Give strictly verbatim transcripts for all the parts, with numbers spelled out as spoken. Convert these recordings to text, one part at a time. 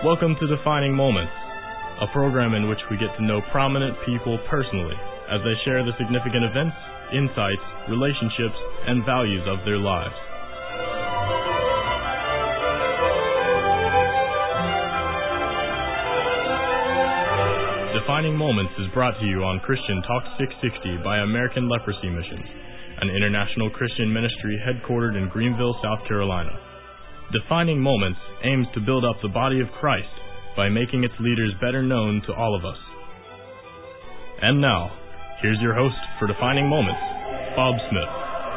Welcome to Defining Moments, a program in which we get to know prominent people personally as they share the significant events, insights, relationships, and values of their lives. Defining Moments is brought to you on Christian Talk six sixty by American Leprosy Mission, an international Christian ministry headquartered in Greenville, South Carolina. Defining Moments aims to build up the body of Christ by making its leaders better known to all of us. And now, here's your host for Defining Moments, Bob Smith.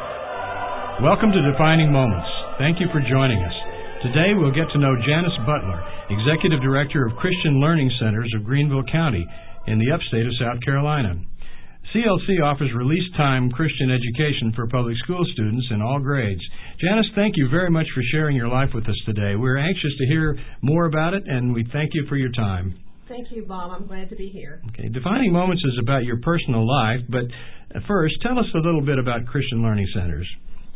Welcome to Defining Moments. Thank you for joining us. Today we'll get to know Janice Butler, Executive Director of Christian Learning Centers of Greenville County in the upstate of South Carolina. C L C offers release-time Christian education for public school students in all grades. Janice, thank you very much for sharing your life with us today. We're anxious to hear more about it, and we thank you for your time. Thank you, Bob. I'm glad to be here. Okay, Defining Moments is about your personal life, but first, tell us a little bit about Christian Learning Centers.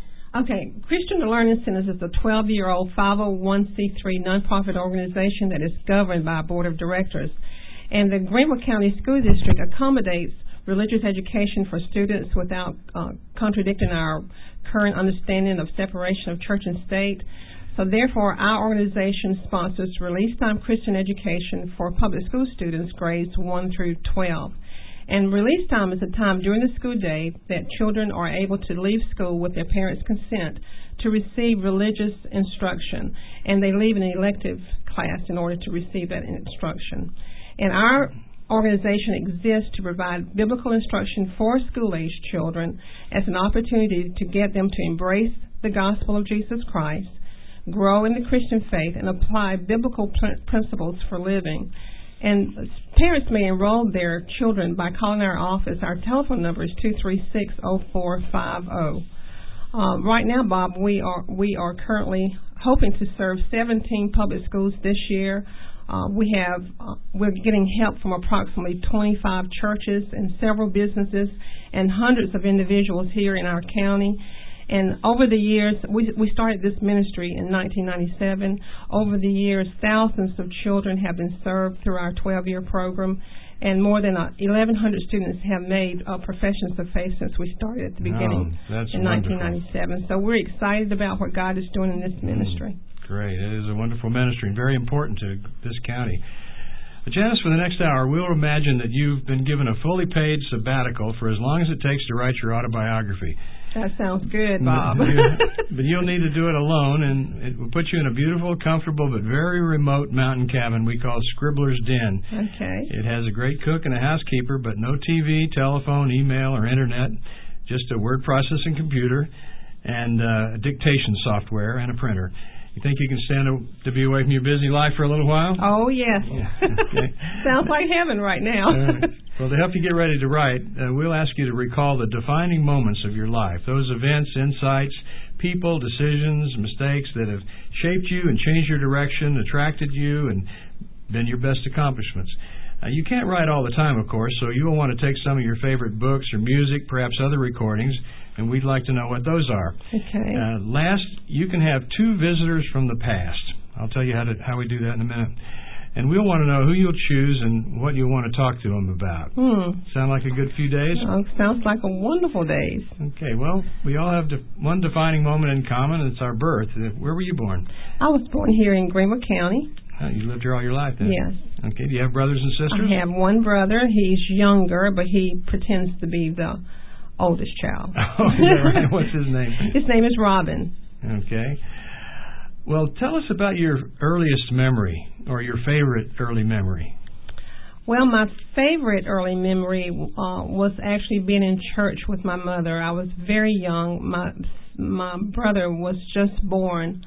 Okay, Christian Learning Centers is a twelve-year-old five oh one c three nonprofit organization that is governed by a board of directors. And the Greenville County School District accommodates religious education for students without uh, contradicting our current understanding of separation of church and state. So therefore, our organization sponsors release-time Christian education for public school students grades one through twelve. And release time is a time during the school day that children are able to leave school with their parents' consent to receive religious instruction, and they leave an elective class in order to receive that instruction. And our organization exists to provide biblical instruction for school-aged children as an opportunity to get them to embrace the gospel of Jesus Christ, grow in the Christian faith, and apply biblical pr- principles for living. And parents may enroll their children by calling our office. Our telephone number is two three six, oh four five oh. Uh, right now, Bob, we are we are currently hoping to serve seventeen public schools this year. Uh, we have uh, we're getting help from approximately twenty-five churches and several businesses and hundreds of individuals here in our county. And over the years, we, we started this ministry in nineteen ninety-seven. Over the years, thousands of children have been served through our twelve-year program, and more than uh, eleven hundred students have made uh, professions of faith since we started at the beginning oh, in nineteen ninety-seven. So we're excited about what God is doing in this ministry. Mm, great. It is a wonderful ministry and very important to this county. But Janice, for the next hour, we'll imagine that you've been given a fully paid sabbatical for as long as it takes to write your autobiography. That sounds good, Bob. But you'll need to do it alone, and it will put you in a beautiful, comfortable, but very remote mountain cabin we call Scribbler's Den. Okay. It has a great cook and a housekeeper, but no T V, telephone, email, or internet, just a word processing computer and uh, dictation software and a printer. You think you can stand to be away from your busy life for a little while? Oh, yes. Yeah. Okay. Sounds like heaven right now. uh, well, to help you get ready to write, uh, we'll ask you to recall the defining moments of your life, those events, insights, people, decisions, mistakes that have shaped you and changed your direction, attracted you, and been your best accomplishments. Uh, you can't write all the time, of course, so you will want to take some of your favorite books or music, perhaps other recordings, and we'd like to know what those are. Okay. Uh, last, you can have two visitors from the past. I'll tell you how to, how we do that in a minute. And we'll want to know who you'll choose and what you'll want to talk to them about. Hmm. Sound like a good few days? Oh, sounds like a wonderful days. Okay, well, we all have de- one defining moment in common, and it's our birth. Where were you born? I was born here in Greenville County. Uh, you lived here all your life then? Yes. Okay, do you have brothers and sisters? I have one brother. He's younger, but he pretends to be the oldest child. Oh, is that right? What's his name? His name is Robin. Okay. Well, tell us about your earliest memory or your favorite early memory. Well, my favorite early memory uh, was actually being in church with my mother. I was very young. My my brother was just born.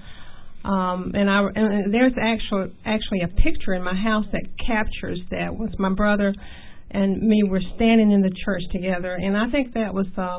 Um, and I and there's actually actually a picture in my house that captures that. Was my brother and me were standing in the church together, and I think that was uh,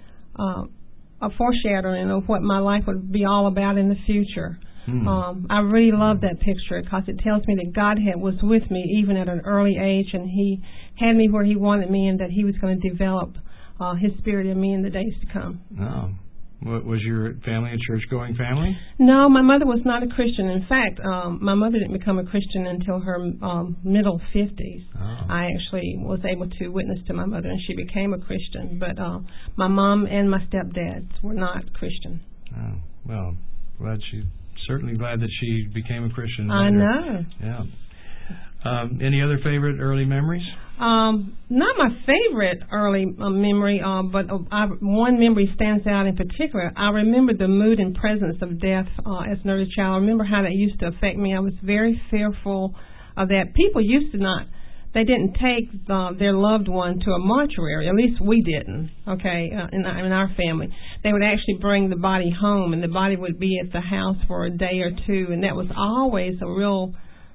uh, a foreshadowing of what my life would be all about in the future. Hmm. Um, I really love that picture because it tells me that God had, was with me even at an early age, and He had me where He wanted me, and that He was going to develop uh, His Spirit in me in the days to come. Oh. Was your family a church-going family? No, my mother was not a Christian. In fact, um, my mother didn't become a Christian until her um, middle fifties. Oh. I actually was able to witness to my mother, and she became a Christian. But uh, my mom and my stepdads were not Christian. Oh, well, glad she, certainly glad that she became a Christian later. I know. Yeah. Um, any other favorite early memories? Um, not my favorite early uh, memory, uh, but uh, I, one memory stands out in particular. I remember the mood and presence of death uh, as an early child. I remember how that used to affect me. I was very fearful of that. People used to not, they didn't take uh, their loved one to a mortuary. At least we didn't, okay, uh, in, in our family. They would actually bring the body home, and the body would be at the house for a day or two, and that was always a real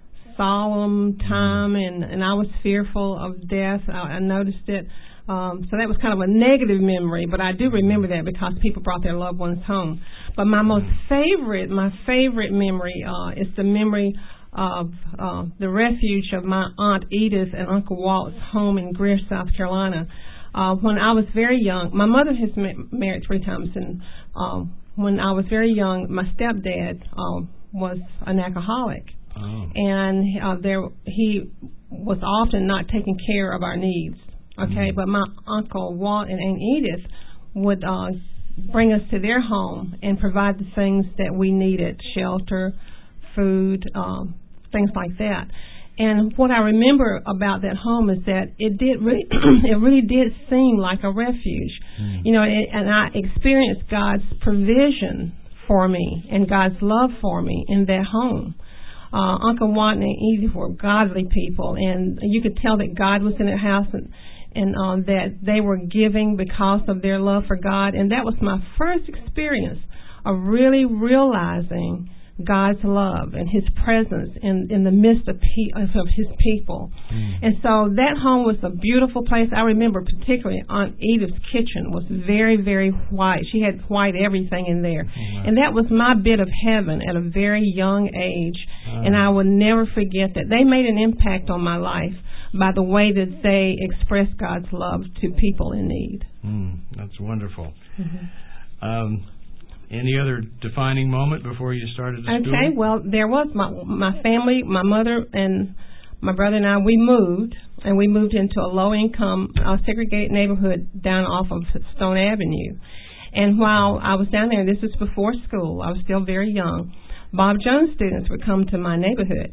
solemn time, and, and I was fearful of death. I, I noticed it. Um, so that was kind of a negative memory, but I do remember that because people brought their loved ones home. But my most favorite, my favorite memory uh, is the memory of uh, the refuge of my Aunt Edith and Uncle Walt's home in Greer, South Carolina. Uh, when I was very young, my mother has ma- married three times, and uh, when I was very young, my stepdad uh, was an alcoholic. Oh. And uh, there, he was often not taking care of our needs. Okay, mm-hmm. But my Uncle Walt and Aunt Edith would uh, bring us to their home and provide the things that we needed: shelter, food, um, things like that. And what I remember about that home is that it did really, it really did seem like a refuge. Mm. You know, it, and I experienced God's provision for me and God's love for me in that home. Uh, Uncle Watt and Edith were godly people, and you could tell that God was in their house, and, and uh, that they were giving because of their love for God. And that was my first experience of really realizing God's love and His presence in, in the midst of, pe- of His people. Mm. And so that home was a beautiful place. I remember particularly Aunt Edith's kitchen was very, very white. She had white everything in there. Mm. And that was my bit of heaven at a very young age. Mm. And I will never forget that. They made an impact on my life by the way that they expressed God's love to people in need. Mm. That's wonderful. Mm-hmm. Um Any other defining moment before you started the school? Okay, well, there was my my family, my mother and my brother and I, we moved, and we moved into a low-income, uh, segregated neighborhood down off of Stone Avenue. And while I was down there, this was before school, I was still very young, Bob Jones students would come to my neighborhood.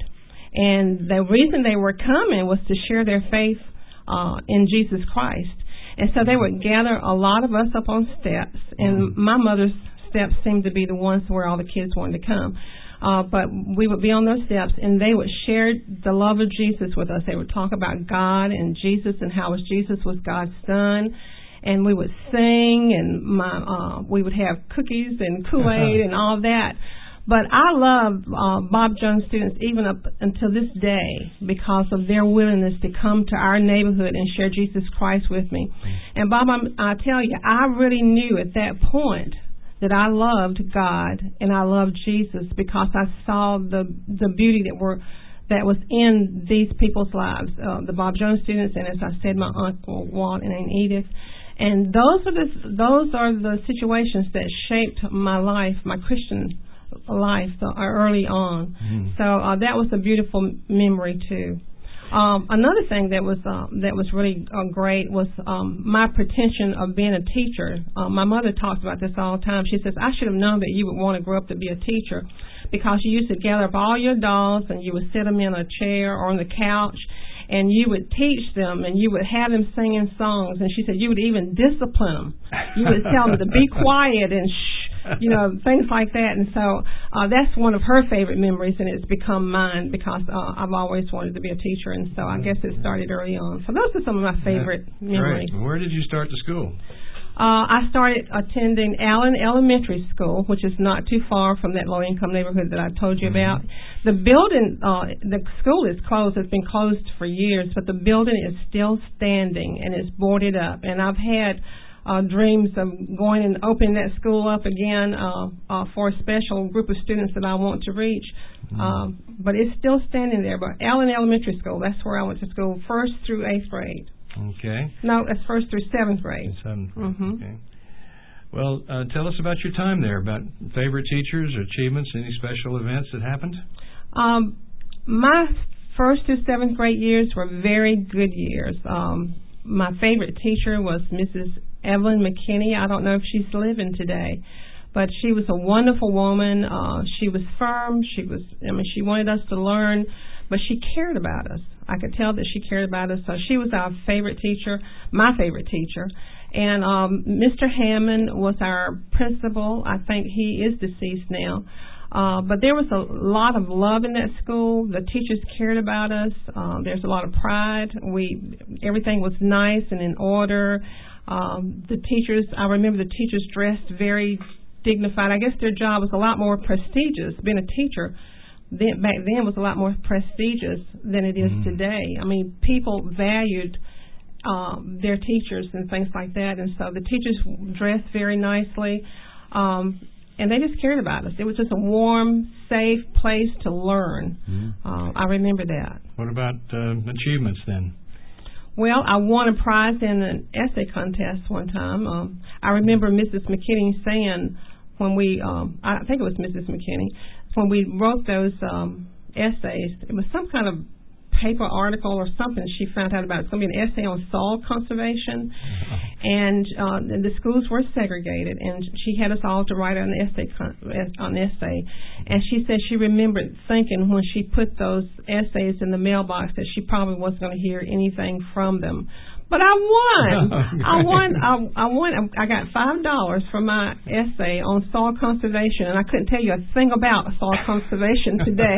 And the reason they were coming was to share their faith uh, in Jesus Christ. And so they would gather a lot of us up on steps, and my mother's steps seemed to be the ones where all the kids wanted to come. Uh, but we would be on those steps, and they would share the love of Jesus with us. They would talk about God and Jesus and how Jesus was God's son. And we would sing, and my uh, we would have cookies and Kool-Aid and all that. But I love uh, Bob Jones students even up until this day because of their willingness to come to our neighborhood and share Jesus Christ with me. And Bob, I'm, I tell you, I really knew at that point that I loved God and I loved Jesus because I saw the the beauty that were that was in these people's lives, uh, the Bob Jones students, and as I said, my Uncle Walt and Aunt Edith. And those are the those are the situations that shaped my life, my Christian life, uh, early on. Mm. So uh, that was a beautiful memory too. Um, another thing that was uh, that was really uh, great was um, my pretension of being a teacher. Uh, my mother talks about this all the time. She says, I should have known that you would want to grow up to be a teacher because you used to gather up all your dolls and you would sit them in a chair or on the couch and you would teach them and you would have them singing songs. And she said you would even discipline them. You would tell them to be quiet and shh, you know, things like that. And so uh, that's one of her favorite memories, and it's become mine because uh, I've always wanted to be a teacher. And so I guess it started early on. So those are some of my favorite yeah, memories. Great. Where did you start the school? Uh, I started attending Allen Elementary School, which is not too far from that low-income neighborhood that I told you mm-hmm. about. The building, uh, the school is closed. It's been closed for years, but the building is still standing and it's boarded up. And I've had uh, dreams of going and opening that school up again uh, uh, for a special group of students that I want to reach. Mm-hmm. Uh, but it's still standing there. But Allen Elementary School, that's where I went to school, first through eighth grade. Okay. No, that's first through seventh grade. Seventh grade. Mm-hmm. Okay. Well, uh, tell us about your time there, about favorite teachers, achievements, any special events that happened? Um, my first to seventh grade years were very good years. Um, my favorite teacher was Missus Evelyn McKinney. I don't know if she's living today, but she was a wonderful woman. Uh, she was firm. She was, I mean, she wanted us to learn, but she cared about us. I could tell that she cared about us. So she was our favorite teacher, my favorite teacher. And um, Mister Hammond was our principal. I think he is deceased now. Uh, but there was a lot of love in that school. The teachers cared about us. Uh, there's a lot of pride. We everything was nice and in order. Um, the teachers, I remember the teachers dressed very dignified. I guess their job was a lot more prestigious. Being a teacher then, back then was a lot more prestigious than it is mm. today. I mean, people valued um, their teachers and things like that, and so the teachers dressed very nicely. Um, And they just cared about us. It was just a warm, safe place to learn. Mm-hmm. Uh, I remember that. What about uh, achievements then? Well, I won a prize in an essay contest one time. Um, I remember Missus McKinney saying when we, um, I think it was Missus McKinney, when we wrote those um, essays, it was some kind of paper article or something she found out about. It's going to be an essay on soil conservation, and uh, the schools were segregated, and she had us all to write an essay, an essay, and she said she remembered thinking when she put those essays in the mailbox that she probably wasn't going to hear anything from them. But I won. I won. I, I won. I got five dollars for my essay on soil conservation, and I couldn't tell you a thing about soil conservation today.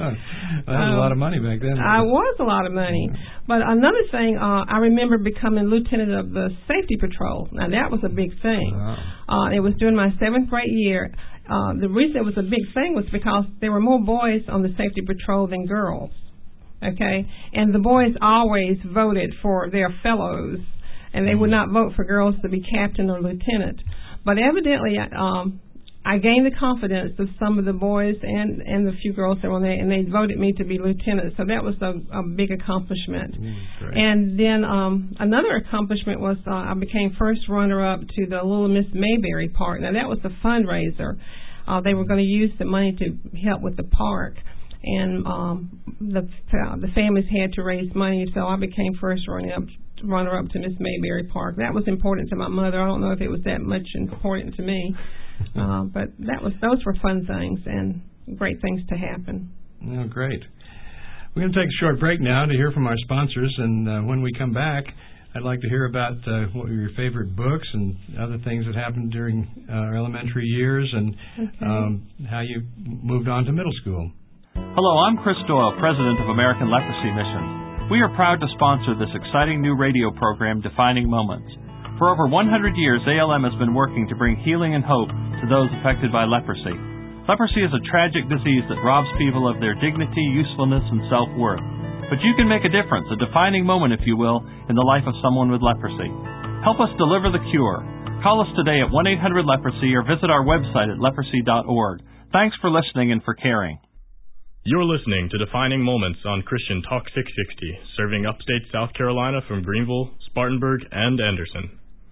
That was um, a lot of money back then. I was a lot of money. But another thing, uh, I remember becoming lieutenant of the safety patrol. Now that was a big thing. Wow. Uh, it was during my seventh grade year. Uh, the reason it was a big thing was because there were more boys on the safety patrol than girls. Okay, and the boys always voted for their fellows, and they would not vote for girls to be captain or lieutenant. But evidently, um, I gained the confidence of some of the boys and, and the few girls that were there, and they voted me to be lieutenant. So that was a, a big accomplishment. Mm, and then um, another accomplishment was uh, I became first runner-up to the Little Miss Mayberry Park. Now, that was a fundraiser. Uh, they were going to use the money to help with the park. And um, the the families had to raise money, so I became first runner up runner up to Miss Mayberry Park. That was important to my mother. I don't know if it was that much important to me, uh, but that was those were fun things and great things to happen. Oh, great. We're going to take a short break now to hear from our sponsors, and uh, when we come back, I'd like to hear about uh, what were your favorite books and other things that happened during uh, our elementary years, and okay. um, how you moved on to middle school. Hello, I'm Chris Doyle, President of American Leprosy Mission. We are proud to sponsor this exciting new radio program, Defining Moments. For over one hundred years, A L M has been working to bring healing and hope to those affected by leprosy. Leprosy is a tragic disease that robs people of their dignity, usefulness, and self-worth. But you can make a difference, a defining moment, if you will, in the life of someone with leprosy. Help us deliver the cure. Call us today at one eight hundred leprosy or visit our website at leprosy dot org. Thanks for listening and for caring. You're listening to Defining Moments on Christian Talk six sixty, serving upstate South Carolina from Greenville, Spartanburg, and Anderson.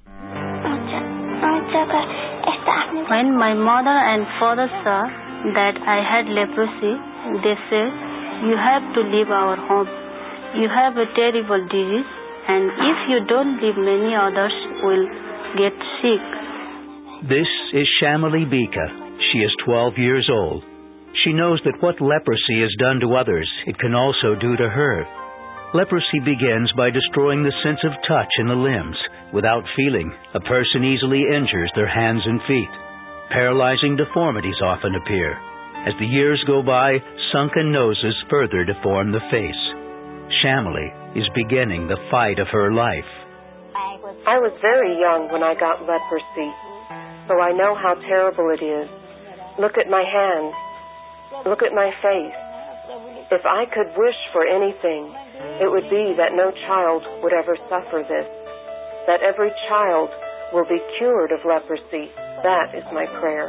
When my mother and father saw that I had leprosy, they said, "You have to leave our home. You have a terrible disease, and if you don't leave, many others will get sick." This is Shamali Bika. She is twelve years old. She knows that what leprosy has done to others, it can also do to her. Leprosy begins by destroying the sense of touch in the limbs. Without feeling, a person easily injures their hands and feet. Paralyzing deformities often appear. As the years go by, sunken noses further deform the face. Shamali is beginning the fight of her life. I was very young when I got leprosy, so I know how terrible it is. Look at my hands. Look at my face. If I could wish for anything, it would be that no child would ever suffer this, that every child will be cured of leprosy. That is my prayer.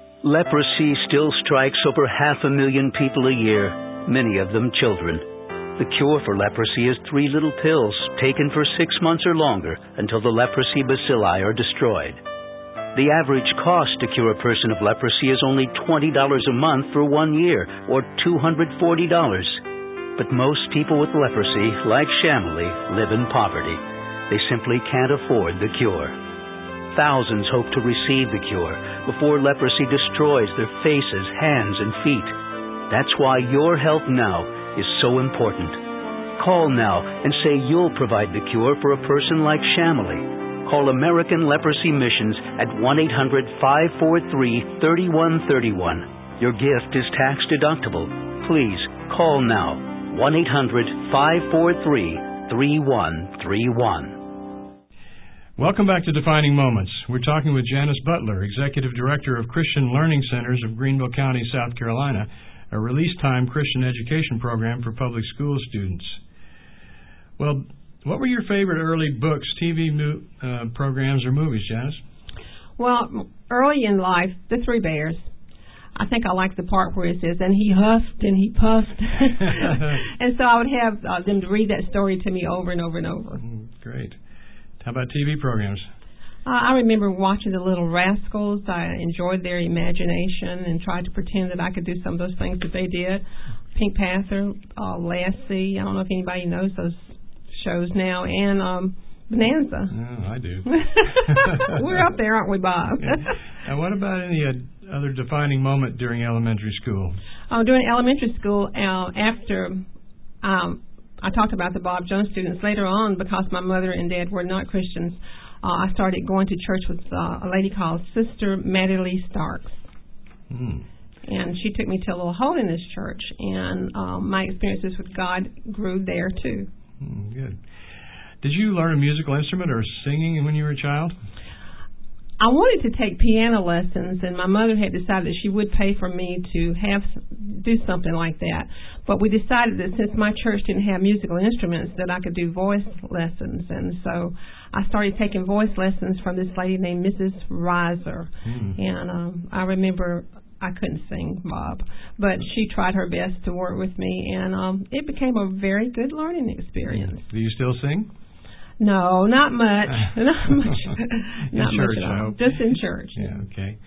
Leprosy still strikes over half a million people a year, many of them children. The cure for leprosy is three little pills taken for six months or longer until the leprosy bacilli are destroyed. The average cost to cure a person of leprosy is only twenty dollars a month for one year, or two hundred forty dollars. But most people with leprosy, like Shamali, live in poverty. They simply can't afford the cure. Thousands hope to receive the cure before leprosy destroys their faces, hands, and feet. That's why your help now is so important. Call now and say you'll provide the cure for a person like Shamali. Call American Leprosy Missions at one eight hundred, five four three, three one three one. Your gift is tax deductible. Please call now. one eight hundred, five four three, three one three one. Welcome back to Defining Moments. We're talking with Janice Butler, Executive Director of Christian Learning Centers of Greenville County, South Carolina, a release-time Christian education program for public school students. Well, what were your favorite early books, T V mo- uh, programs, or movies, Janice? Well, early in life, The Three Bears. I think I like the part where it says, and he huffed and he puffed. And so I would have uh, them to read that story to me over and over and over. Mm, great. How about T V programs? Uh, I remember watching The Little Rascals. I enjoyed their imagination and tried to pretend that I could do some of those things that they did. Pink Panther, uh, Lassie. I don't know if anybody knows those shows now, and um, Bonanza. Oh, I do. We're up there, aren't we, Bob? And what about any uh, other defining moment during elementary school? Uh, during elementary school, uh, after um, I talked about the Bob Jones students, later on, because my mother and dad were not Christians, uh, I started going to church with uh, a lady called Sister Maddie Lee Starks. Hmm. And she took me to a little holiness church, and um, my experiences with God grew there, too. Mm, good. Did you learn a musical instrument or singing when you were a child? I wanted to take piano lessons, and my mother had decided that she would pay for me to have do something like that. But we decided that since my church didn't have musical instruments, that I could do voice lessons. And so I started taking voice lessons from this lady named Missus Reiser. Mm. And um, I remember I couldn't sing, Bob, but she tried her best to work with me, and um, it became a very good learning experience. Do you still sing? No, not much. Not much. Not church, much at all. I hope. Just in church. Yeah, okay.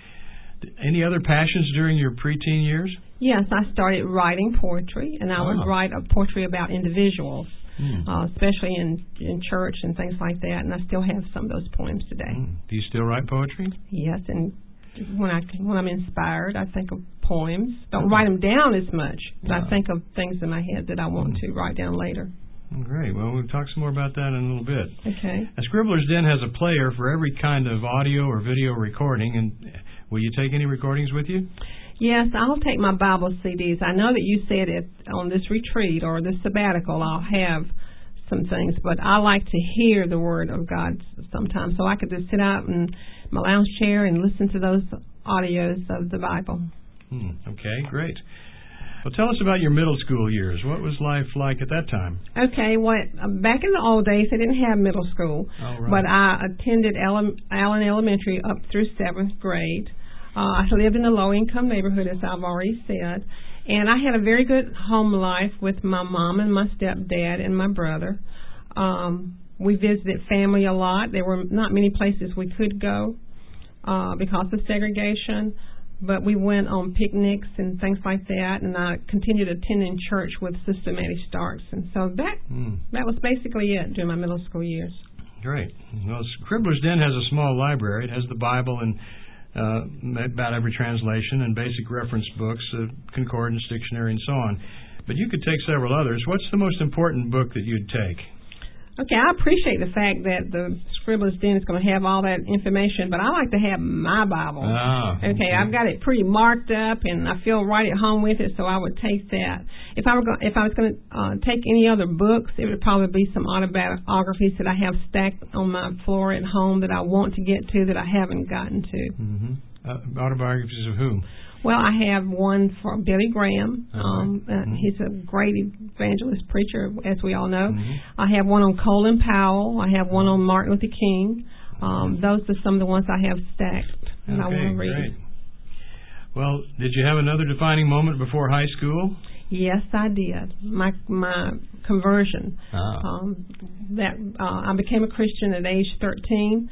Any other passions during your preteen years? Yes, I started writing poetry, and I oh. would write a poetry about individuals, mm. uh, especially in, in church and things like that, and I still have some of those poems today. Mm. Do you still write poetry? Yes, and when, I, when I'm inspired, I think of poems. Don't write them down as much, but no. I think of things in my head that I want mm. to write down later. Great. Well, we'll talk some more about that in a little bit. Okay. A Scribbler's Den has a player for every kind of audio or video recording, and will you take any recordings with you? Yes, I'll take my Bible C Ds. I know that you said it on this retreat or this sabbatical I'll have some things, but I like to hear the Word of God sometimes, so I could just sit out in my lounge chair and listen to those audios of the Bible. Hmm. Okay, great. Well, tell us about your middle school years. What was life like at that time? Okay, what back in the old days, they didn't have middle school, oh, right. but I attended Allen, Allen Elementary up through seventh grade. Uh, I lived in a low-income neighborhood, as I've already said, and I had a very good home life with my mom and my stepdad and my brother. Um, we visited family a lot. There were not many places we could go uh, because of segregation. But we went on picnics and things like that, and I continued attending church with Sister Maddie Starks. And so that mm. that was basically it during my middle school years. Great. Well, Scribbler's Den has a small library. It has the Bible and uh, about every translation and basic reference books, uh, concordance, dictionary, and so on. But you could take several others. What's the most important book that you'd take? Okay, I appreciate the fact that the Scribbler's Den is going to have all that information, but I like to have my Bible. Ah, okay. okay, I've got it pretty marked up, and I feel right at home with it, so I would take that. If I were go- if I was going to uh, take any other books, it would probably be some autobiographies that I have stacked on my floor at home that I want to get to that I haven't gotten to. Mm-hmm. Uh, autobiographies of whom? Well, I have one for Billy Graham. Uh-huh. Um, uh, mm-hmm. He's a great evangelist preacher, as we all know. Mm-hmm. I have one on Colin Powell. I have one on Martin Luther King. Um, mm-hmm. Those are some of the ones I have stacked and okay, I want to read. Great. Well, did you have another defining moment before high school? Yes, I did. My my conversion. Ah. Um, that uh, I became a Christian at age thirteen.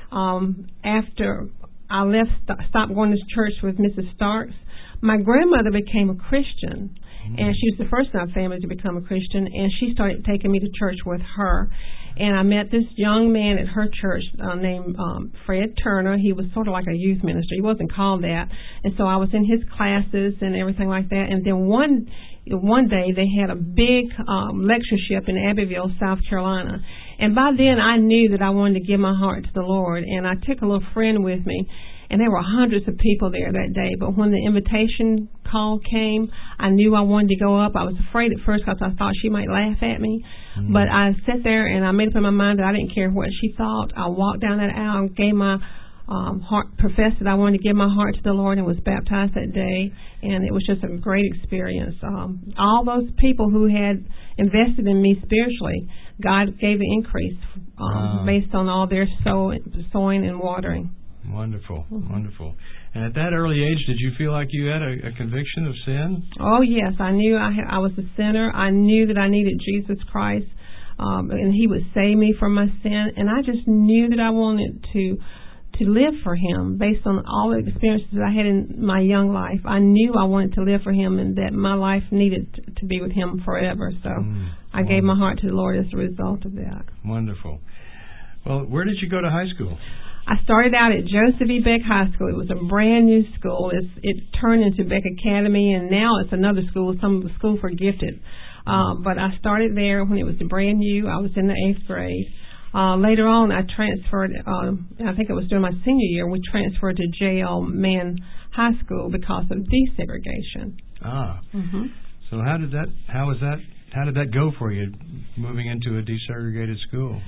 Um, after I left, st- stopped going to church with Missus Starks, my grandmother became a Christian, mm. and she was the first in our family to become a Christian. And she started taking me to church with her. And I met this young man at her church uh, named um, Fred Turner. He was sort of like a youth minister. He wasn't called that. And so I was in his classes and everything like that. And then one one day they had a big um, lectureship in Abbeville, South Carolina. And by then I knew that I wanted to give my heart to the Lord. And I took a little friend with me. And there were hundreds of people there that day. But when the invitation call came, I knew I wanted to go up. I was afraid at first because I thought she might laugh at me. Mm-hmm. But I sat there and I made up in my mind that I didn't care what she thought. I walked down that aisle, gave my um, heart, professed that I wanted to give my heart to the Lord, and was baptized that day. And it was just a great experience. Um, all those people who had invested in me spiritually, God gave an increase um, wow. based on all their sow, sowing and watering. Wonderful, mm-hmm. wonderful. And at that early age, did you feel like you had a, a conviction of sin? Oh, yes. I knew I, had, I was a sinner. I knew that I needed Jesus Christ, um, and He would save me from my sin. And I just knew that I wanted to to live for Him based on all the experiences I had in my young life. I knew I wanted to live for Him and that my life needed to, to be with Him forever. So mm, I gave my heart to the Lord as a result of that. Wonderful. Well, where did you go to high school? I started out at Joseph E. Beck High School. It was a brand new school. It's, it turned into Beck Academy, and now it's another school, some of the school for gifted. Uh, but I started there when it was brand new. I was in the eighth grade. Uh, later on, I transferred, uh, I think it was during my senior year, we transferred to J L Mann High School because of desegregation. Ah. Mm-hmm. So how did that, how was that, how did that go for you, moving into a desegregated school?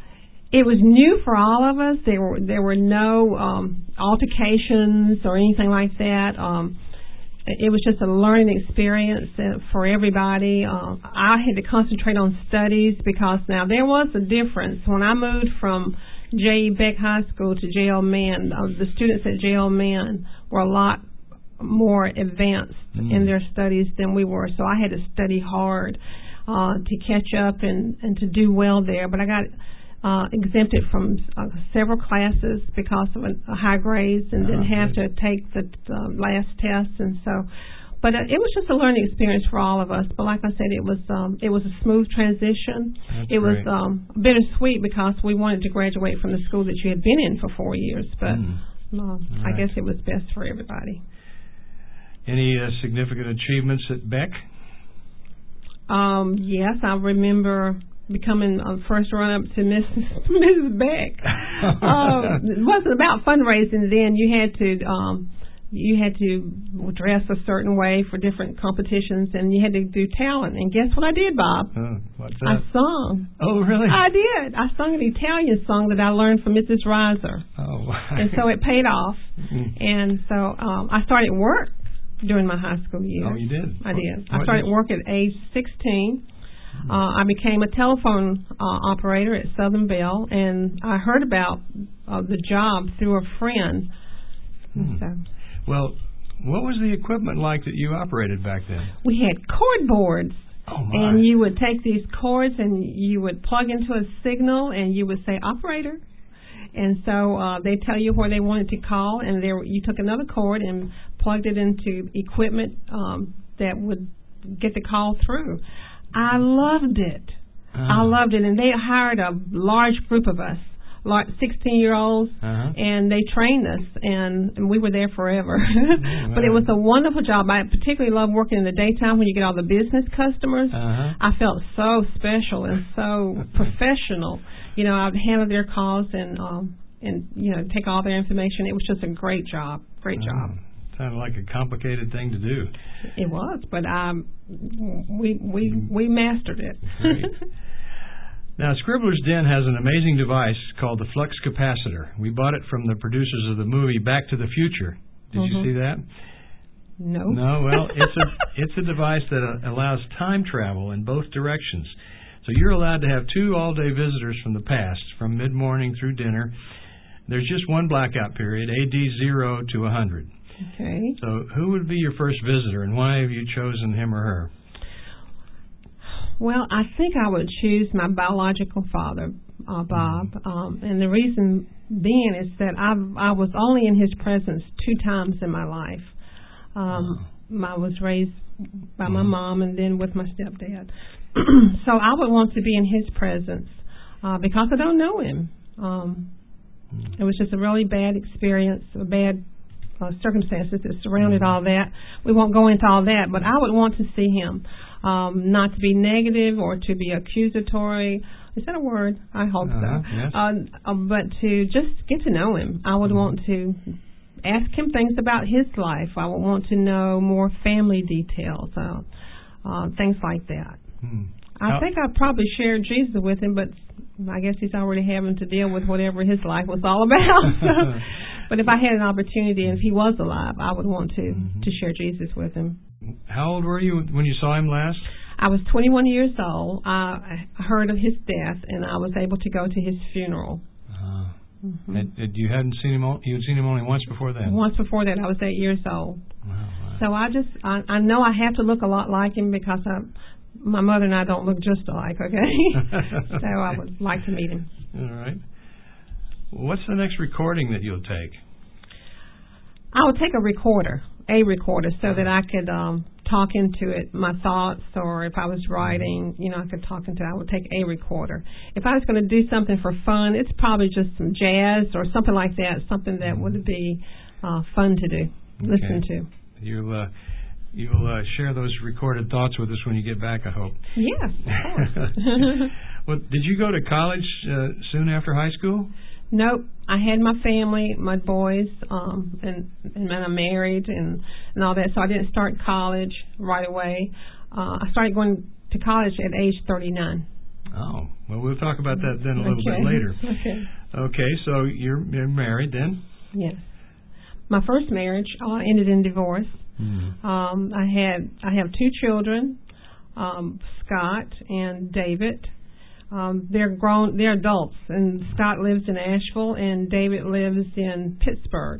It was new for all of us. There were there were no um, altercations or anything like that. Um, it was just a learning experience for everybody. Uh, I had to concentrate on studies because now there was a difference. When I moved from J E. Beck High School to J L Mann, uh, the students at J L Mann were a lot more advanced mm. in their studies than we were. So I had to study hard uh, to catch up and, and to do well there. But I got Uh, exempted from uh, several classes because of a, a high grades, and oh, didn't have good. to take the uh, last test, and so. But uh, it was just a learning experience for all of us. But like I said, it was um, it was a smooth transition. That's it was great. um, bittersweet because we wanted to graduate from the school that you had been in for four years, but mm. uh, right. I guess it was best for everybody. Any uh, significant achievements at Beck? Um, yes, I remember becoming a first run-up to Missus Missus Beck. uh, it wasn't about fundraising then. You had to um, you had to dress a certain way for different competitions, and you had to do talent. And guess what I did, Bob? Oh, what's that? I sung. Oh, really? I did. I sung an Italian song that I learned from Missus Reiser. Oh, wow. And so it paid off. Mm. And so um, I started work during my high school years. Oh, you did? I did. What I started did work at age sixteen. Uh, I became a telephone uh, operator at Southern Bell, and I heard about uh, the job through a friend. Hmm. So, well, what was the equipment like that you operated back then? we had cord boards, oh my. and you would take these cords and you would plug into a signal, and you would say operator, and so uh, they tell you where they wanted to call, and there you took another cord and plugged it into equipment um, that would get the call through. I loved it. Uh-huh. I loved it. And they hired a large group of us, like sixteen-year-olds, uh-huh. and they trained us, and, and we were there forever. Oh, but it was a wonderful job. I particularly love working in the daytime when you get all the business customers. Uh-huh. I felt so special and so professional. You know, I'd handle their calls and, um, and you know, take all their information. It was just a great job, great uh-huh. job. Sounded like a complicated thing to do. It was, but um, we we we mastered it. Now, Scribbler's Den has an amazing device called the Flux Capacitor. We bought it from the producers of the movie Back to the Future. Did mm-hmm. you see that? No. No. Well, it's a it's a device that allows time travel in both directions. So you're allowed to have two all-day visitors from the past, from mid-morning through dinner. There's just one blackout period, A D zero to one hundred. Okay. So who would be your first visitor, and why have you chosen him or her? Well, I think I would choose my biological father, uh, Bob, mm-hmm. um, and the reason being is that I I was only in his presence two times in my life. Um, oh. I was raised by mm-hmm. my mom and then with my stepdad. So I would want to be in his presence uh, because I don't know him. Um, mm-hmm. It was just a really bad experience, a bad uh, circumstances that surrounded mm-hmm. all that. We won't go into all that, but I would want to see him, um, not to be negative or to be accusatory. Is that a word? I hope uh-huh, so. Yes. Uh, uh, but to just get to know him. I would mm-hmm. want to ask him things about his life. I would want to know more family details, uh, uh, things like that. Hmm. I How, think I'd probably share Jesus with him, but I guess he's already having to deal with whatever his life was all about. So, but if I had an opportunity and if he was alive, I would want to, mm-hmm. to share Jesus with him. How old were you when you saw him last? I was twenty-one years old. I heard of his death, and I was able to go to his funeral. Uh, mm-hmm. and, and you hadn't seen him. You had seen him only once before that. Once before that, I was eight years old. Wow, wow. So I just, I, I know I have to look a lot like him because I, my mother and I don't look just alike. Okay, so I would like to meet him. All right. What's the next recording that you'll take? I would take a recorder, a recorder, so that I could um, talk into it my thoughts, or if I was writing, you know, I could talk into it. I would take a recorder. If I was going to do something for fun, it's probably just some jazz or something like that, something that would be uh, fun to do, okay. listen to. You'll, uh, you'll uh, share those recorded thoughts with us when you get back, I hope. Yes, of course. Well, did you go to college uh, soon after high school? Nope. I had my family, my boys, um, and, and I'm married and, and all that, so I didn't start college right away. Uh, I started going to college at age thirty-nine. Oh, well, we'll talk about that then a little okay. bit later. Okay. Okay, so you're, you're married then? Yes. My first marriage uh, ended in divorce. Mm. Um, I had I have two children, um, Scott and David. Um, they're grown, they're adults, and Scott lives in Asheville, and David lives in Pittsburgh.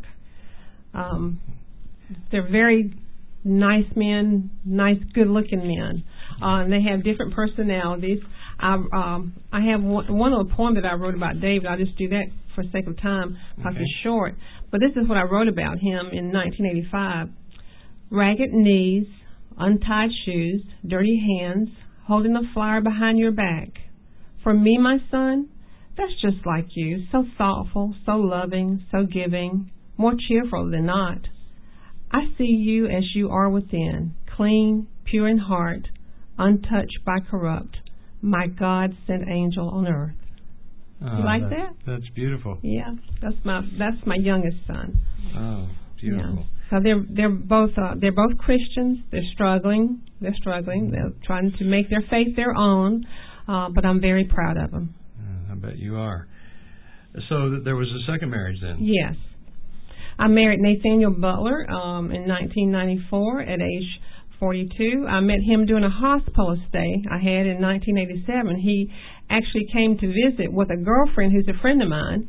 Um, they're very nice men, nice, good-looking men. Uh, and they have different personalities. I, um, I have one, one little poem that I wrote about David. I'll just do that for the sake of time because okay. it's short. But this is what I wrote about him in nineteen eighty-five. Ragged knees, untied shoes, dirty hands, holding the flower behind your back. For me, my son, that's just like you, so thoughtful, so loving, so giving, more cheerful than not. I see you as you are within, clean, pure in heart, untouched by corrupt, my God-sent angel on earth. Oh, you like that's, that? That's beautiful. Yeah, that's my that's my youngest son. Oh, beautiful. Yeah. So they're they're both uh, they're both Christians. They're struggling. They're struggling. They're trying to make their faith their own. Uh, but I'm very proud of them. Uh, I bet you are. So th- there was a second marriage then? Yes. I married Nathaniel Butler um, in nineteen ninety-four at age forty-two. I met him during a hospital stay I had in nineteen eighty-seven. He actually came to visit with a girlfriend who's a friend of mine.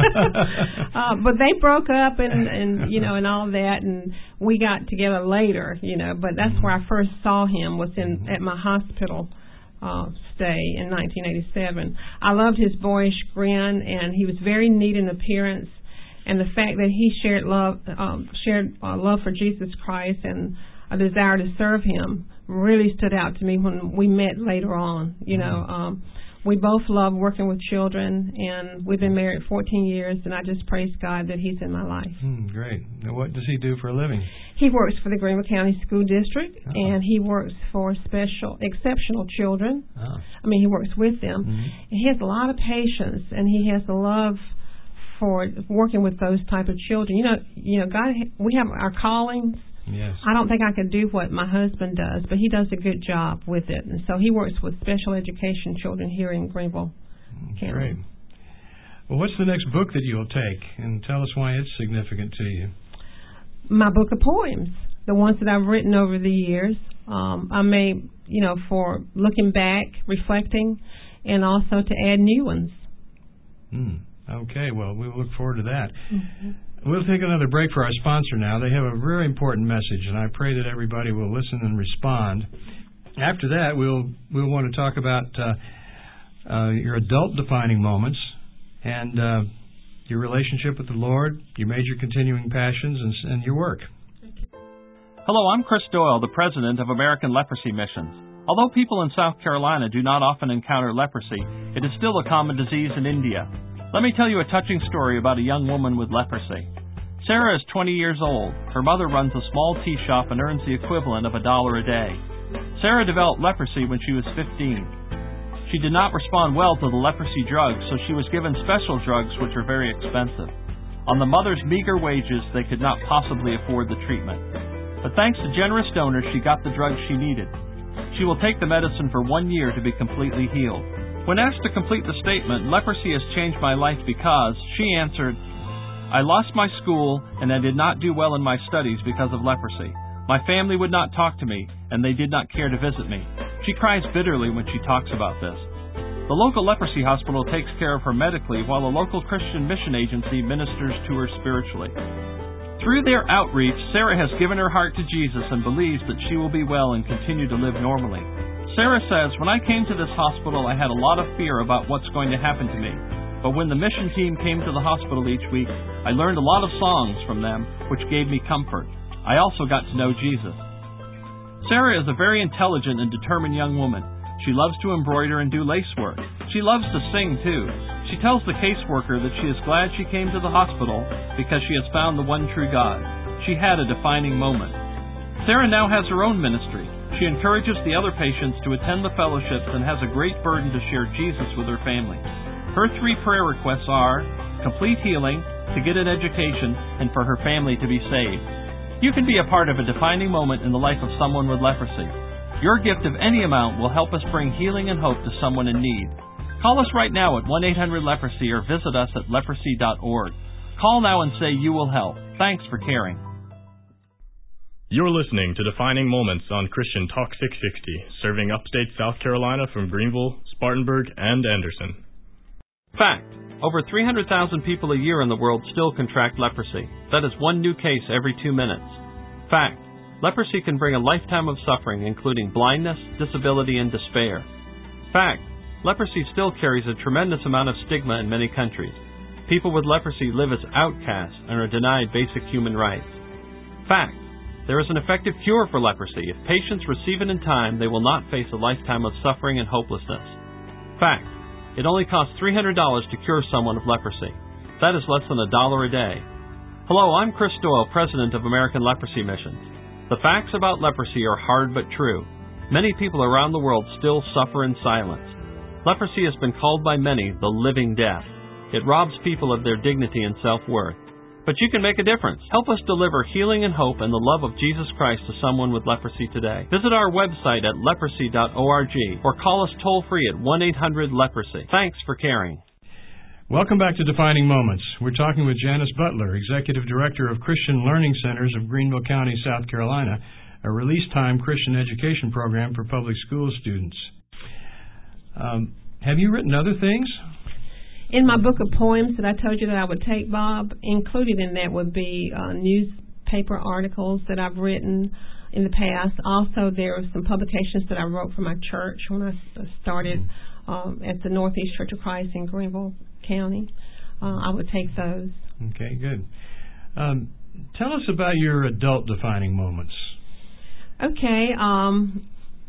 uh, but they broke up and, and, you know, and all that, and we got together later, you know, but that's mm-hmm. where I first saw him was in mm-hmm. at my hospital uh, stay in nineteen eighty-seven. I loved his boyish grin, and he was very neat in appearance, and the fact that he shared love, um, shared uh, love for Jesus Christ and a desire to serve him really stood out to me when we met later on. You know, um, we both love working with children, and we've been married fourteen years, and I just praise God that he's in my life. Mm, great. Now, what does he do for a living? He works for the Greenville County School District, oh. and he works for special, exceptional children. Oh. I mean, he works with them. Mm-hmm. And he has a lot of patience, and he has a love for working with those type of children. You know, you know, God, we have our callings. Yes. I don't think I could do what my husband does, but he does a good job with it. And so he works with special education children here in Greenville County. Great. Well, what's the next book that you'll take? And tell us why it's significant to you. My book of poems, the ones that I've written over the years. Um, I may, you know, for looking back, reflecting, and also to add new ones. Mm. Okay, well, we'll look forward to that. Mm-hmm. We'll take another break for our sponsor now. They have a very important message, and I pray that everybody will listen and respond. After that, we'll we'll want to talk about uh, uh, your adult defining moments and uh, your relationship with the Lord, your major continuing passions, and, and your work. Hello, I'm Chris Doyle, the president of American Leprosy Missions. Although people in South Carolina do not often encounter leprosy, it is still a common disease in India. Let me tell you a touching story about a young woman with leprosy. Sarah is twenty years old. Her mother runs a small tea shop and earns the equivalent of a dollar a day. Sarah developed leprosy when she was fifteen. She did not respond well to the leprosy drugs, so she was given special drugs which are very expensive. On the mother's meager wages, they could not possibly afford the treatment. But thanks to generous donors, she got the drugs she needed. She will take the medicine for one year to be completely healed. When asked to complete the statement, "Leprosy has changed my life because," she answered, "I lost my school and I did not do well in my studies because of leprosy. My family would not talk to me, and they did not care to visit me." She cries bitterly when she talks about this. The local leprosy hospital takes care of her medically, while a local Christian mission agency ministers to her spiritually. Through their outreach, Sarah has given her heart to Jesus and believes that she will be well and continue to live normally. Sarah says, "When I came to this hospital, I had a lot of fear about what's going to happen to me. But when the mission team came to the hospital each week, I learned a lot of songs from them, which gave me comfort. I also got to know Jesus." Sarah is a very intelligent and determined young woman. She loves to embroider and do lace work. She loves to sing, too. She tells the caseworker that she is glad she came to the hospital because she has found the one true God. She had a defining moment. Sarah now has her own ministry. She encourages the other patients to attend the fellowships and has a great burden to share Jesus with her family. Her three prayer requests are complete healing, to get an education, and for her family to be saved. You can be a part of a defining moment in the life of someone with leprosy. Your gift of any amount will help us bring healing and hope to someone in need. Call us right now at one eight hundred leprosy or visit us at leprosy dot org. Call now and say you will help. Thanks for caring. You're listening to Defining Moments on Christian Talk six sixty, serving upstate South Carolina from Greenville, Spartanburg, and Anderson. Fact. Over three hundred thousand people a year in the world still contract leprosy. That is one new case every two minutes. Fact. Leprosy can bring a lifetime of suffering, including blindness, disability, and despair. Fact. Leprosy still carries a tremendous amount of stigma in many countries. People with leprosy live as outcasts and are denied basic human rights. Fact. There is an effective cure for leprosy. If patients receive it in time, they will not face a lifetime of suffering and hopelessness. Fact. It only costs three hundred dollars to cure someone of leprosy. That is less than a dollar a day. Hello, I'm Chris Doyle, president of American Leprosy Missions. The facts about leprosy are hard but true. Many people around the world still suffer in silence. Leprosy has been called by many the living death. It robs people of their dignity and self-worth. But you can make a difference. Help us deliver healing and hope and the love of Jesus Christ to someone with leprosy today. Visit our website at leprosy dot org or call us toll-free at one eight hundred leprosy. Thanks for caring. Welcome back to Defining Moments. We're talking with Janice Butler, Executive Director of Christian Learning Centers of Greenville County, South Carolina, a release-time Christian education program for public school students. Um, have you written other things? In my book of poems that I told you that I would take, Bob, included in that would be uh, newspaper articles that I've written in the past. Also, there are some publications that I wrote for my church when I started um, at the Northeast Church of Christ in Greenville County. Uh, I would take those. Okay, good. Um, tell us about your adult defining moments. Okay. Um,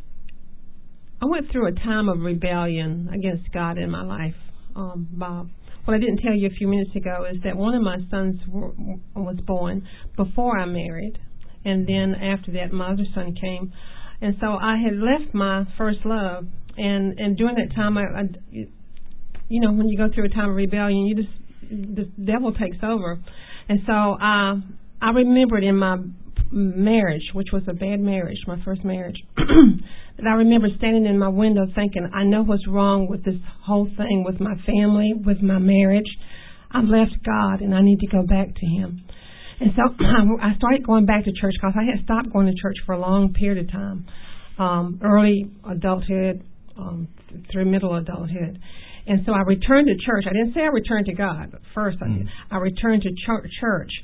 I went through a time of rebellion against God in my life. Um, Bob. What I didn't tell you a few minutes ago is that one of my sons w- was born before I married, and then after that my other son came. And so I had left my first love, and, and during that time, I, I, you know, when you go through a time of rebellion, you just, the devil takes over. And so I, I remembered in my marriage, which was a bad marriage, my first marriage, that I remember standing in my window thinking, I know what's wrong with this whole thing, with my family, with my marriage. I've left God, and I need to go back to Him. And so I started going back to church because I had stopped going to church for a long period of time, um, early adulthood um, through middle adulthood. And so I returned to church. I didn't say I returned to God. First, mm. I, I returned to ch- church.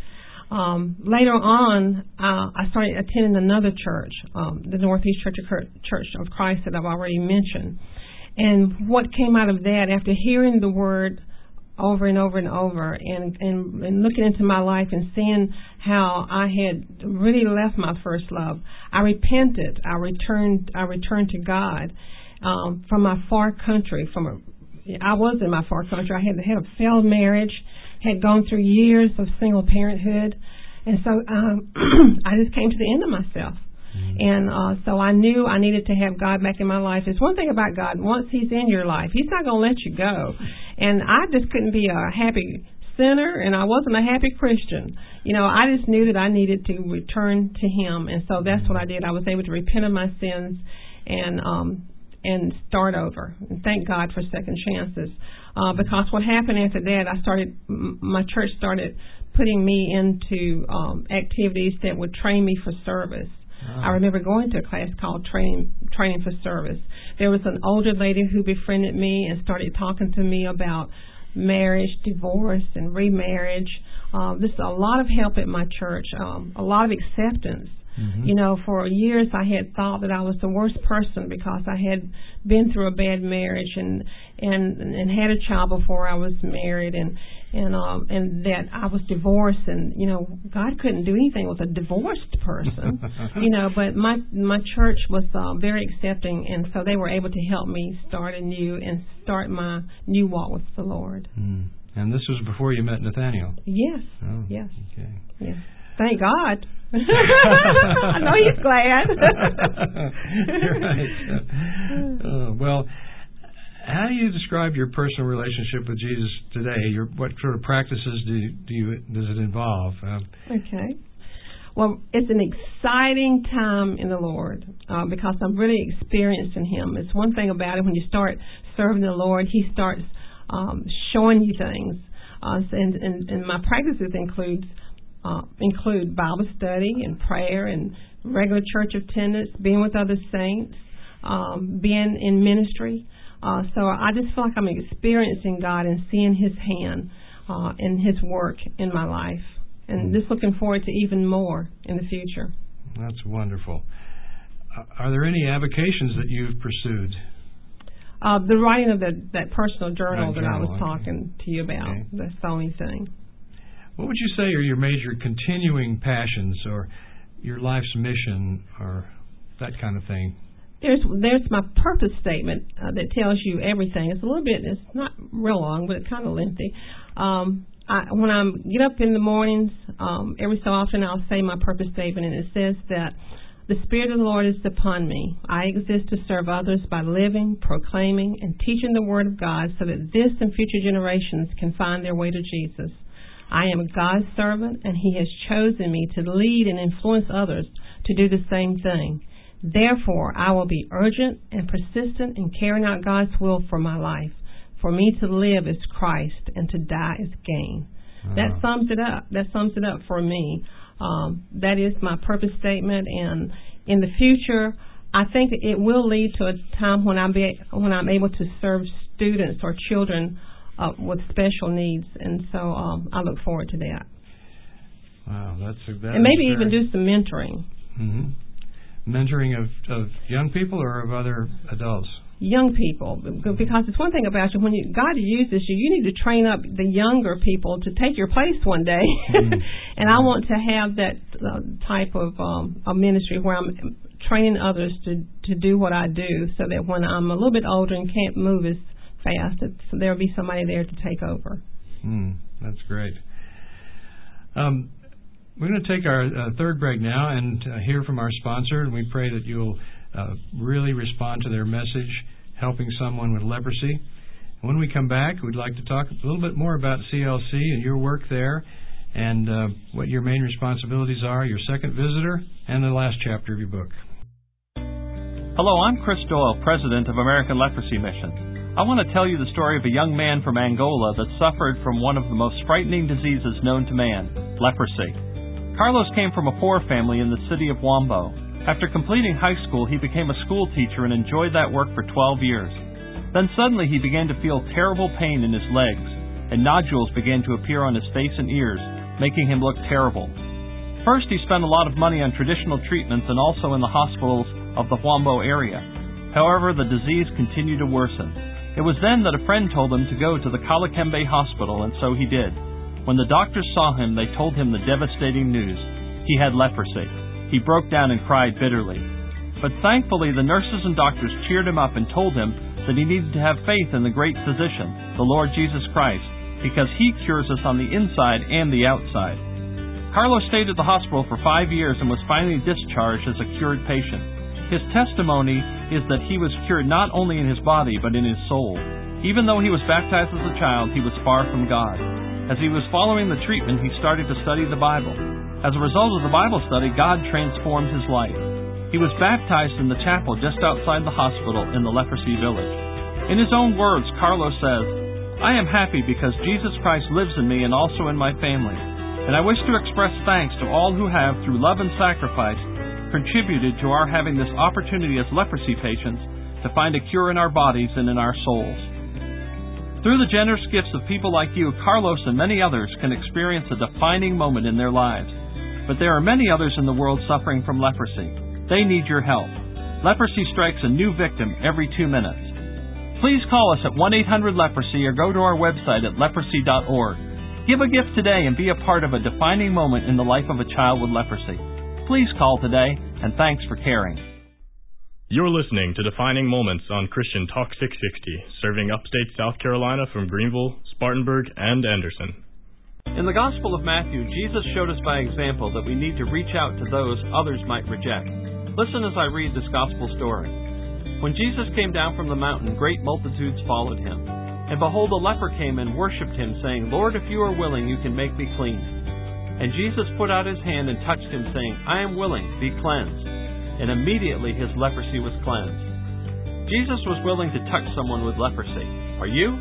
Um, later on, uh, I started attending another church, um, the Northeast Church of, Church of Christ that I've already mentioned. And what came out of that, after hearing the word over and over and over, and, and, and looking into my life and seeing how I had really left my first love, I repented. I returned. I returned to God um, from my far country. From a, I was in my far country. I had had a failed marriage, had gone through years of single parenthood, and so um, I just came to the end of myself. And uh, so I knew I needed to have God back in my life. There's one thing about God. Once He's in your life, He's not going to let you go. And I just couldn't be a happy sinner, and I wasn't a happy Christian. You know, I just knew that I needed to return to Him. And so that's what I did. I was able to repent of my sins and um, and start over. And thank God for second chances. Uh, because what happened after that, I started, my church started putting me into um, activities that would train me for service. Oh. I remember going to a class called Training Training for Service. There was an older lady who befriended me and started talking to me about marriage, divorce, and remarriage. Um, this is a lot of help at my church, um, a lot of acceptance. Mm-hmm. You know, for years I had thought that I was the worst person because I had been through a bad marriage and and and had a child before I was married, and and um and that I was divorced, and you know, God couldn't do anything with a divorced person. You know, but my my church was uh, very accepting, and so they were able to help me start anew and start my new walk with the Lord. Mm. And this was before you met Nathaniel? Yes. Oh, yes. Okay. Yes. Thank God. I know He's glad. Right. Uh, well, how do you describe your personal relationship with Jesus today? Your, what sort of practices do you, do you does it involve? Uh, okay. Well, it's an exciting time in the Lord uh, because I'm really experiencing Him. It's one thing about it, when you start serving the Lord, He starts um, showing you things. Uh, and, and, and my practices includes Uh, include Bible study and prayer and regular church attendance, being with other saints, um, being in ministry. Uh, so I just feel like I'm experiencing God and seeing His hand uh, and His work in my life. And just looking forward to even more in the future. That's wonderful. Uh, are there any avocations that you've pursued? Uh, the writing of the, that personal journal that, that journal, I was talking okay. to you about. Okay. That's the only thing. What would you say are your major continuing passions or your life's mission or that kind of thing? There's there's my purpose statement uh, that tells you everything. It's a little bit, it's not real long, but it's kind of lengthy. Um, I, when I get up in the mornings, um, every so often I'll say my purpose statement, and it says that the Spirit of the Lord is upon me. I exist to serve others by living, proclaiming, and teaching the Word of God so that this and future generations can find their way to Jesus. I am God's servant, and He has chosen me to lead and influence others to do the same thing. Therefore, I will be urgent and persistent in carrying out God's will for my life. For me to live is Christ, and to die is gain. Uh-huh. That sums it up. That sums it up for me. Um, that is my purpose statement, and in the future, I think it will lead to a time when I'm be, when I'm able to serve students or children Uh, with special needs, and so um, I look forward to that. Wow, that's a, that and maybe very... even do some mentoring. Mm-hmm. Mentoring of, of young people or of other adults? Young people, because it's one thing about you, when you, God uses you, you need to train up the younger people to take your place one day. Mm-hmm. And I want to have that uh, type of um, a ministry where I'm training others to, to do what I do, so that when I'm a little bit older and can't move as fast, so there'll be somebody there to take over. Mm, that's great. Um, we're going to take our uh, third break now and uh, hear from our sponsor, and we pray that you'll uh, really respond to their message, helping someone with leprosy. And when we come back, we'd like to talk a little bit more about C L C and your work there, and uh, what your main responsibilities are, your second visitor, and the last chapter of your book. Hello, I'm Chris Doyle, President of American Leprosy Mission. I want to tell you the story of a young man from Angola that suffered from one of the most frightening diseases known to man, leprosy. Carlos came from a poor family in the city of Wambo. After completing high school, he became a school teacher and enjoyed that work for twelve years. Then suddenly he began to feel terrible pain in his legs, and nodules began to appear on his face and ears, making him look terrible. First, he spent a lot of money on traditional treatments and also in the hospitals of the Huambo area. However, the disease continued to worsen. It was then that a friend told him to go to the Calakembe Hospital, and so he did. When the doctors saw him, they told him the devastating news. He had leprosy. He broke down and cried bitterly. But thankfully, the nurses and doctors cheered him up and told him that he needed to have faith in the great physician, the Lord Jesus Christ, because he cures us on the inside and the outside. Carlos stayed at the hospital for five years and was finally discharged as a cured patient. His testimony is that he was cured not only in his body, but in his soul. Even though he was baptized as a child, he was far from God. As he was following the treatment, he started to study the Bible. As a result of the Bible study, God transformed his life. He was baptized in the chapel just outside the hospital in the leprosy village. In his own words, Carlos says, "I am happy because Jesus Christ lives in me and also in my family. And I wish to express thanks to all who have, through love and sacrifice, contributed to our having this opportunity as leprosy patients to find a cure in our bodies and in our souls." Through the generous gifts of people like you, Carlos and many others can experience a defining moment in their lives. But there are many others in the world suffering from leprosy. They need your help. Leprosy strikes a new victim every two minutes. Please call us at one eight hundred leprosy or go to our website at leprosy dot org. Give a gift today and be a part of a defining moment in the life of a child with leprosy. Please call today, and thanks for caring. You're listening to Defining Moments on Christian Talk six sixty, serving upstate South Carolina from Greenville, Spartanburg, and Anderson. In the Gospel of Matthew, Jesus showed us by example that we need to reach out to those others might reject. Listen as I read this Gospel story. When Jesus came down from the mountain, great multitudes followed him. And behold, a leper came and worshipped him, saying, "Lord, if you are willing, you can make me clean." And Jesus put out his hand and touched him, saying, "I am willing, be cleansed." And immediately his leprosy was cleansed. Jesus was willing to touch someone with leprosy. Are you?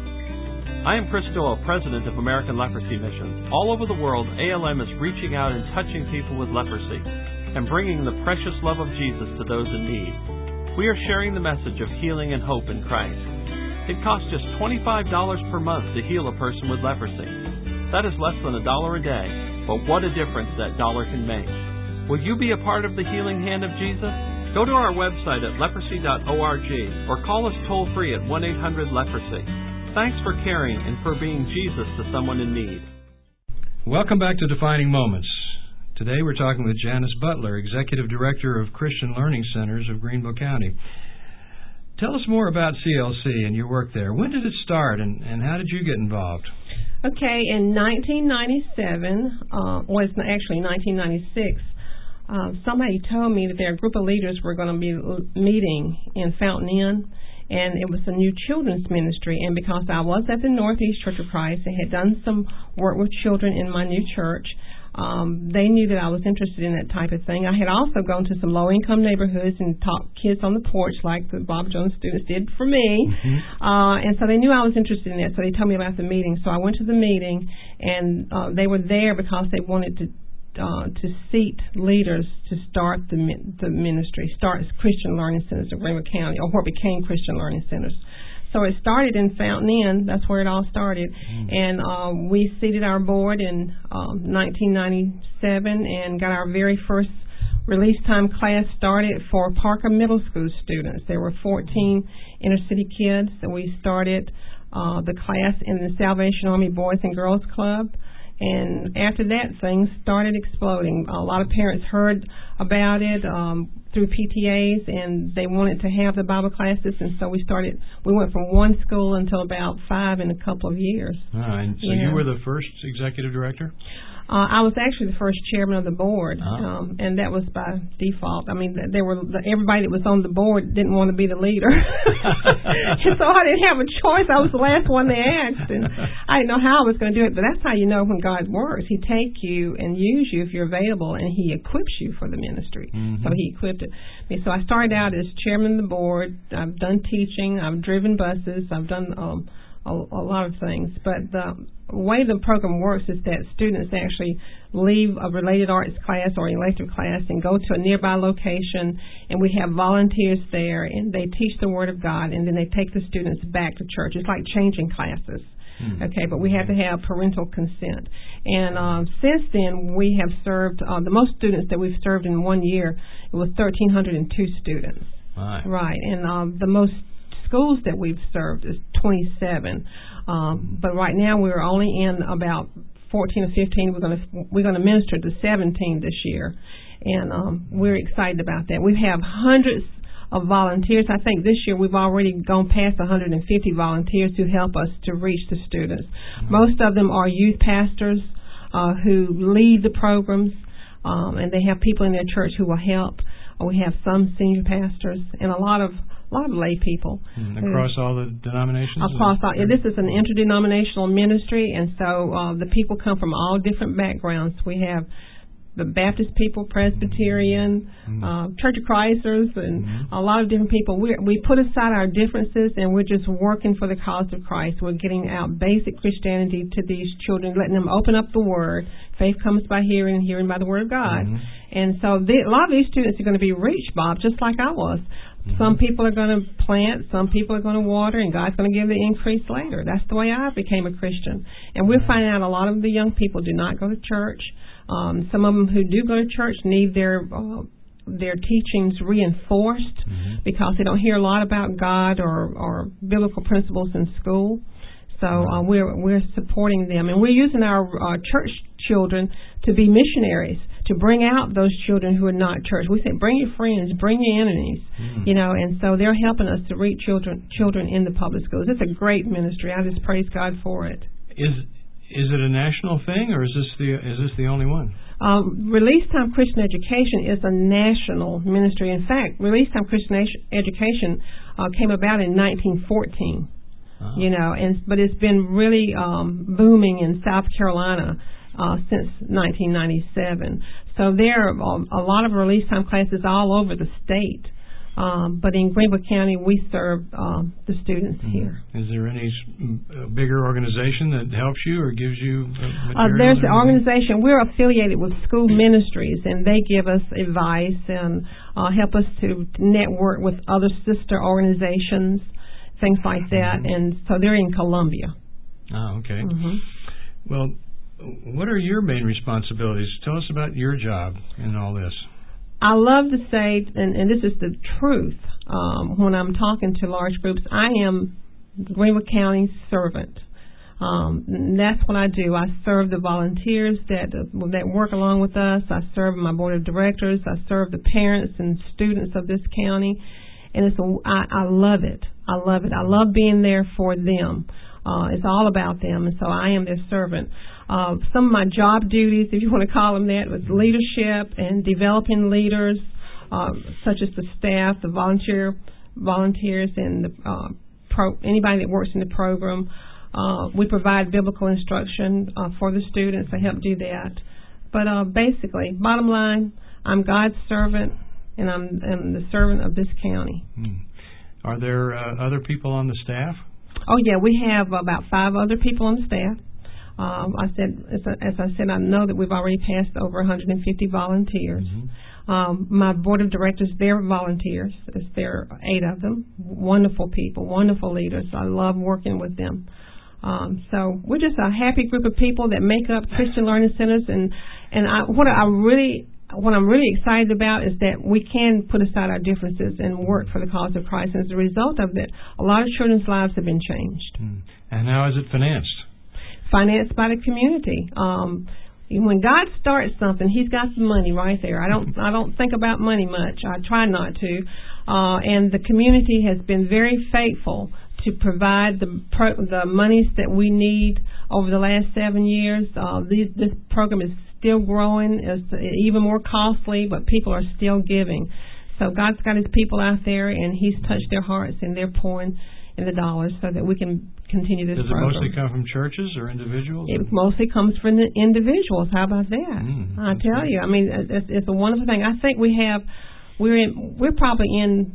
I am Chris Doyle, President of American Leprosy Missions. All over the world, A L M is reaching out and touching people with leprosy and bringing the precious love of Jesus to those in need. We are sharing the message of healing and hope in Christ. It costs just twenty-five dollars per month to heal a person with leprosy. That is less than a dollar a day. But what a difference that dollar can make. Will you be a part of the healing hand of Jesus? Go to our website at leprosy dot org or call us toll-free at one eight hundred leprosy. Thanks for caring and for being Jesus to someone in need. Welcome back to Defining Moments. Today we're talking with Janice Butler, Executive Director of Christian Learning Centers of Greenville County. Tell us more about C L C and your work there. When did it start, and, and how did you get involved? Okay, in nineteen ninety-seven, uh, well, it's actually nineteen ninety-six, uh, somebody told me that their group of leaders were going to be meeting in Fountain Inn, and it was a new children's ministry. And because I was at the Northeast Church of Christ and had done some work with children in my new church, Um, they knew that I was interested in that type of thing. I had also gone to some low-income neighborhoods and taught kids on the porch like the Bob Jones students did for me. Mm-hmm. Uh, and so they knew I was interested in it, so they told me about the meeting. So I went to the meeting, and uh, they were there because they wanted to uh, to seat leaders to start the, the ministry, start Christian Learning Centers of Greenville County, or what became Christian Learning Centers. So it started in Fountain Inn. That's where it all started. Mm. And um, we seated our board in um, nineteen ninety-seven and got our very first release time class started for Parker Middle School students. There were fourteen inner city kids, and we started uh, the class in the Salvation Army Boys and Girls Club. And after that, things started exploding. A lot of parents heard about it um, through P T As, and they wanted to have the Bible classes, and so we started. We went from one school until about five in a couple of years. All right. So you, you know. were the first executive director? Uh, I was actually the first chairman of the board, oh. um, and that was by default. I mean, there were everybody that was on the board didn't want to be the leader, and so I didn't have a choice. I was the last one they asked, and I didn't know how I was going to do it. But that's how you know when God works. He takes you and use you if you're available, and He equips you for the ministry. Mm-hmm. So He equipped it. me. So I started out as chairman of the board. I've done teaching. I've driven buses. I've done um, a, a lot of things, but the way the program works is that students actually leave a related arts class or elective class and go to a nearby location, and we have volunteers there, and they teach the Word of God, and then they take the students back to church. It's like changing classes. Mm. Okay, but we had to have parental consent. And um, since then, we have served, uh, the most students that we've served in one year, it was one thousand three hundred two students. Right. Right, and uh, the most schools that we've served is twenty-seven. Um, but right now, we're only in about fourteen or fifteen. We're going to we're going to minister to seventeen this year, and um, we're excited about that. We have hundreds of volunteers. I think this year we've already gone past one hundred fifty volunteers who help us to reach the students. Mm-hmm. Most of them are youth pastors uh, who lead the programs, um, and they have people in their church who will help. We have some senior pastors and a lot of a lot of lay people. Mm, across who, all the denominations? Across all. Yeah, this is an interdenominational ministry, and so uh, the people come from all different backgrounds. We have the Baptist people, Presbyterian, mm-hmm. uh, Church of Christers, and mm-hmm. a lot of different people. We we put aside our differences, and we're just working for the cause of Christ. We're getting out basic Christianity to these children, letting them open up the Word. Faith comes by hearing, and hearing by the Word of God. Mm-hmm. And so the, a lot of these students are going to be reached, Bob, just like I was. Mm-hmm. Some people are going to plant, some people are going to water, and God's going to give the increase later. That's the way I became a Christian. And we're finding out a lot of the young people do not go to church. Um, some of them who do go to church need their uh, their teachings reinforced mm-hmm. because they don't hear a lot about God or, or biblical principles in school. So uh, we're we're supporting them, and we're using our uh, church children to be missionaries, to bring out those children who are not church. We say, bring your friends, bring your enemies, mm-hmm. you know, and so they're helping us to reach children children in the public schools. It's a great ministry. I just praise God for it. Is Is it a national thing, or is this the is this the only one? Um, Release Time Christian Education is a national ministry. In fact, Release Time Christian Education uh, came about in nineteen fourteen. Uh-huh. You know, and but it's been really um, booming in South Carolina uh, since nineteen ninety-seven. So there are um, a lot of Release Time classes all over the state. Um, but in Greenville County, we serve um, the students mm-hmm. here. Is there any uh, bigger organization that helps you or gives you uh, uh, There's an organization. We're affiliated with School Ministries, and they give us advice and uh, help us to network with other sister organizations, things like that. Mm-hmm. And so they're in Columbia. Oh, okay. Mm-hmm. Well, what are your main responsibilities? Tell us about your job in all this. I love to say, and, and this is the truth, um, when I'm talking to large groups, I am Greenville County's servant. Um, that's what I do. I serve the volunteers that uh, that work along with us. I serve my board of directors. I serve the parents and students of this county. And it's a, I, I love it. I love it. I love being there for them. Uh, it's all about them, and so I am their servant. Uh, some of my job duties, if you want to call them that, was leadership and developing leaders, uh, such as the staff, the volunteer volunteers, and the, uh, pro, anybody that works in the program. Uh, we provide biblical instruction uh, for the students. I help do that. But uh, basically, bottom line, I'm God's servant, and I'm, I'm the servant of this county. Hmm. Are there uh, other people on the staff? Oh, yeah, we have about five other people on the staff. Um, I said, as I, as I said, I know that we've already passed over one hundred fifty volunteers. Mm-hmm. Um, my board of directors, they're volunteers. There are eight of them. Wonderful people, wonderful leaders. I love working with them. Um, so we're just a happy group of people that make up Christian Learning Centers. And and I, what I really, what I'm really excited about is that we can put aside our differences and work for the cause of Christ. And as a result of it, a lot of children's lives have been changed. Mm. And how is it financed? Financed by the community. Um, when God starts something, He's got the money right there. I don't, I don't think about money much. I try not to. Uh, and the community has been very faithful to provide the pro, the monies that we need over the last seven years. Uh, these, this program is still growing. It's even more costly, but people are still giving. So God's got His people out there, and He's touched their hearts, and they're pouring in the dollars so that we can continue this Does program. Does it mostly come from churches or individuals? It or? mostly comes from the individuals. How about that? Mm, I tell you. I mean, it's, it's a wonderful thing. I think we have, we're in, we're probably in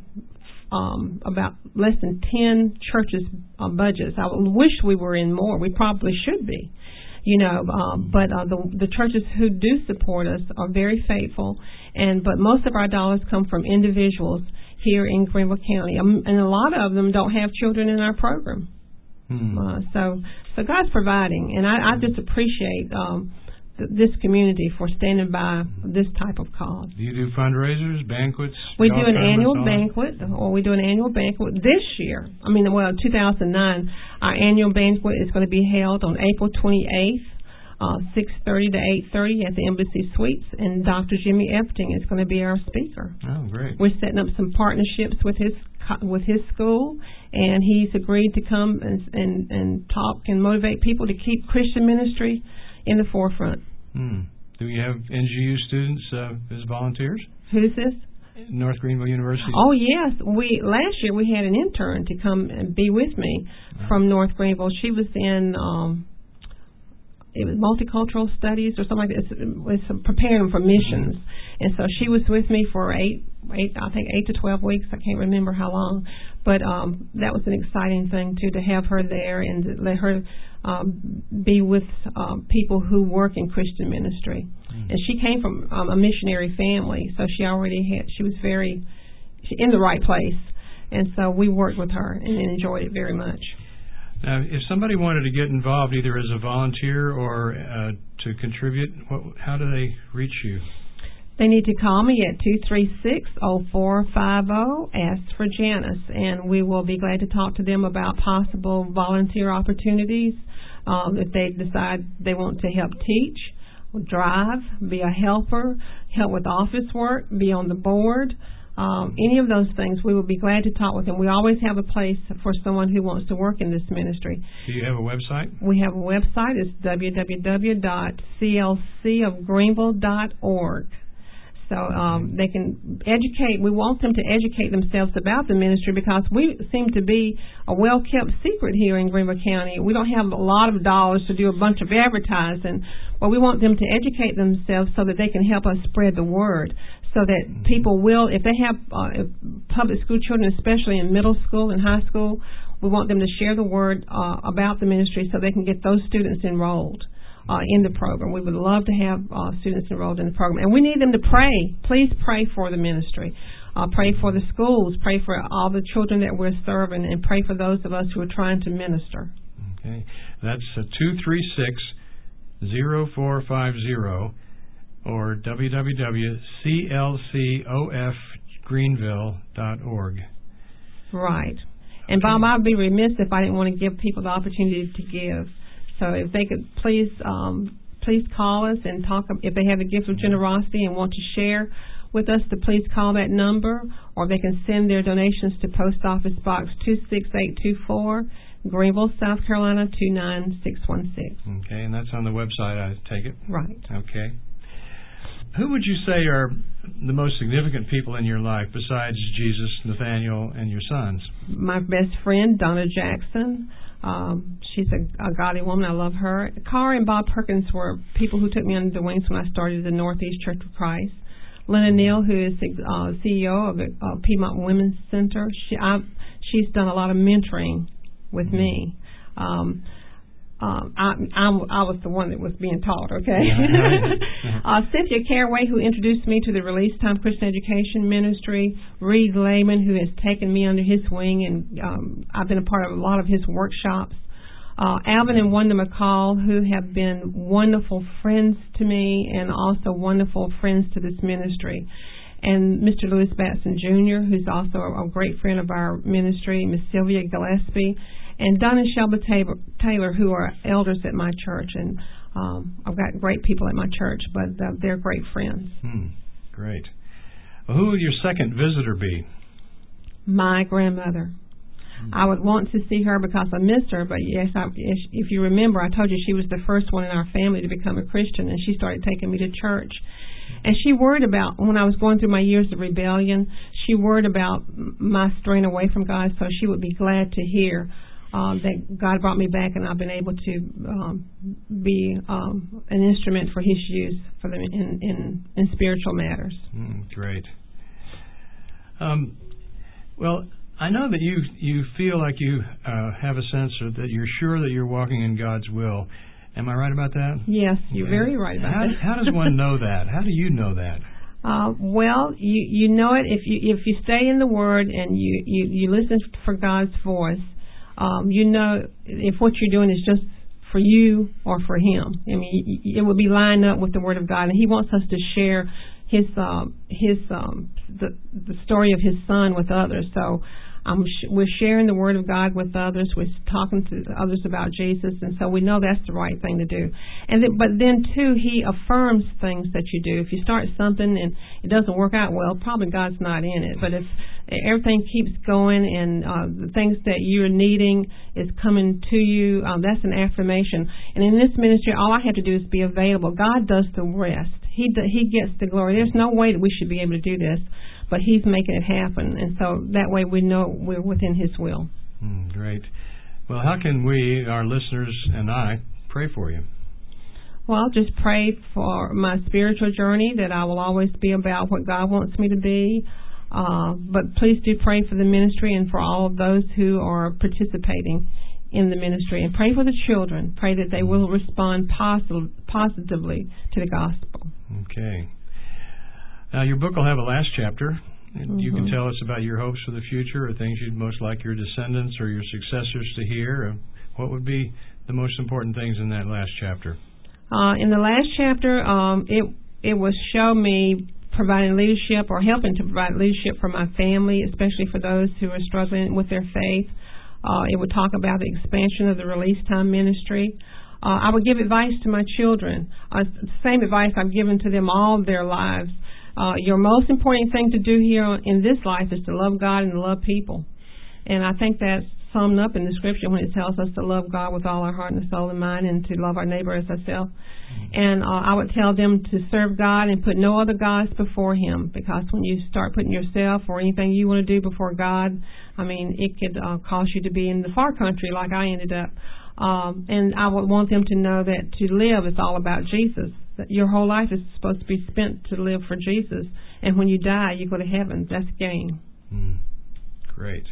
um, about less than ten churches' uh, budgets. I wish we were in more. We probably should be. You know, um, but uh, the the churches who do support us are very faithful, and but most of our dollars come from individuals here in Greenville County, um, and a lot of them don't have children in our program. Hmm. Uh, so, so God's providing, and I, I just appreciate um, th- this community for standing by this type of cause. Do you do fundraisers, banquets? We do an annual banquet, or we do an annual banquet this year. I mean, well, two thousand nine, our annual banquet is going to be held on April twenty-eighth. Uh, six thirty to eight thirty at the Embassy Suites, and Doctor Jimmy Epting is going to be our speaker. Oh, great! We're setting up some partnerships with his with his school, and he's agreed to come and and, and talk and motivate people to keep Christian ministry in the forefront. Hmm. Do you have N G U students uh, as volunteers? Who's this? North Greenville University. Oh yes, we last year we had an intern to come and be with me uh-huh. from North Greenville. She was in. Um, It was multicultural studies or something like that. It was preparing for missions. And so she was with me for eight, eight, I think eight to twelve weeks. I can't remember how long. But um, that was an exciting thing, too, to have her there and to let her um, be with um, people who work in Christian ministry. Mm-hmm. And she came from um, a missionary family, so she already had, she was very in the right place. And so we worked with her and enjoyed it very much. Now, if somebody wanted to get involved either as a volunteer or uh, to contribute, what, how do they reach you? They need to call me at two three six, oh four five oh, ask for Janice, and we will be glad to talk to them about possible volunteer opportunities. Um, if they decide they want to help teach, drive, be a helper, help with office work, be on the board, Um, any of those things, we will be glad to talk with them. We always have a place for someone who wants to work in this ministry. Do you have a website? We have a website. It's w w w dot c l c of greenville dot org. So um, they can educate. We want them to educate themselves about the ministry because we seem to be a well-kept secret here in Greenville County. We don't have a lot of dollars to do a bunch of advertising, but we want them to educate themselves so that they can help us spread the word. So that people will, if they have uh, public school children, especially in middle school and high school, we want them to share the word uh, about the ministry so they can get those students enrolled uh, in the program. We would love to have uh, students enrolled in the program. And we need them to pray. Please pray for the ministry. Uh, pray for the schools. Pray for all the children that we're serving. And pray for those of us who are trying to minister. Okay. That's uh, two three six, oh four five oh. Or w w w dot c l c o f greenville dot org. Right. And Bob, I'd be remiss if I didn't want to give people the opportunity to give. So if they could please um, please call us and talk, if they have a gift of generosity and want to share with us, to please call that number, or they can send their donations to Post Office Box two six eight two four, Greenville, South Carolina two nine six one six. Okay, and that's on the website, I take it? Right. Okay. Who would you say are the most significant people in your life besides Jesus, Nathaniel, and your sons? My best friend, Donna Jackson. Um, she's a, a godly woman. I love her. Carr and Bob Perkins were people who took me under their wings when I started the Northeast Church of Christ. Lena Neal, who is the uh, C E O of the uh, Piedmont Women's Center, she, I, she's done a lot of mentoring with mm-hmm. me. Um, Um, I, I, I was the one that was being taught, okay? uh, Cynthia Caraway, who introduced me to the Release Time Christian Education Ministry. Reed Lehman, who has taken me under his wing, and um, I've been a part of a lot of his workshops. Uh, Alvin and Wanda McCall, who have been wonderful friends to me and also wonderful friends to this ministry. And Mister Lewis Batson Junior, who's also a, a great friend of our ministry, Miss Sylvia Gillespie, and Don and Shelba Taylor, who are elders at my church. And um, I've got great people at my church, but uh, they're great friends. Hmm, great. Well, who would your second visitor be? My grandmother. Hmm. I would want to see her because I missed her, but yes, I, if you remember, I told you she was the first one in our family to become a Christian, and she started taking me to church. And she worried about, when I was going through my years of rebellion, she worried about my straying away from God, so she would be glad to hear Uh, that God brought me back, and I've been able to um, be um, an instrument for His use for them in, in, in spiritual matters. Mm, great. Um, well, I know that you you feel like you uh, have a sense of that you're sure that you're walking in God's will. Am I right about that? Yes, you're okay. Very right about how, that. How does one know that? How do you know that? Uh, well, you you know it if you if you stay in the Word and you, you, you listen for God's voice. um, you know if what you're doing is just for you or for him. I mean, it would be lined up with the Word of God, and he wants us to share his um, his um, the the story of his son with others. So um, sh- we're sharing the Word of God with others. We're talking to others about Jesus, and so we know that's the right thing to do. And th- but then too, he affirms things that you do. If you start something and it doesn't work out well, probably God's not in it. But if everything keeps going and uh, the things that you're needing is coming to you, um, that's an affirmation. And in this ministry, all I have to do is be available. God does the rest. He do, He gets the glory. There's no way that we should be able to do this, but He's making it happen. And so that way we know we're within His will. Mm, great. Well, how can we, our listeners and I, pray for you? Well, just pray for my spiritual journey, that I will always be about what God wants me to be. Uh, but please do pray for the ministry and for all of those who are participating in the ministry. And pray for the children. Pray that they will respond positive, positively to the gospel. Okay. Now, your book will have a last chapter. Mm-hmm. You can tell us about your hopes for the future or things you'd most like your descendants or your successors to hear. What would be the most important things in that last chapter? Uh, in the last chapter, um, it it will show me providing leadership or helping to provide leadership for my family, especially for those who are struggling with their faith. Uh, it would talk about the expansion of the Release Time ministry. Uh, I would give advice to my children, uh, the same advice I've given to them all their lives. Uh, your most important thing to do here in this life is to love God and to love people. And I think that's summed up in the Scripture when it tells us to love God with all our heart and soul and mind and to love our neighbor as ourselves. And uh, I would tell them to serve God and put no other gods before Him, because when you start putting yourself or anything you want to do before God, I mean, it could uh, cause you to be in the far country like I ended up. Um, and I would want them to know that to live is all about Jesus. That your whole life is supposed to be spent to live for Jesus. And when you die, you go to heaven. That's gain. Mm, great.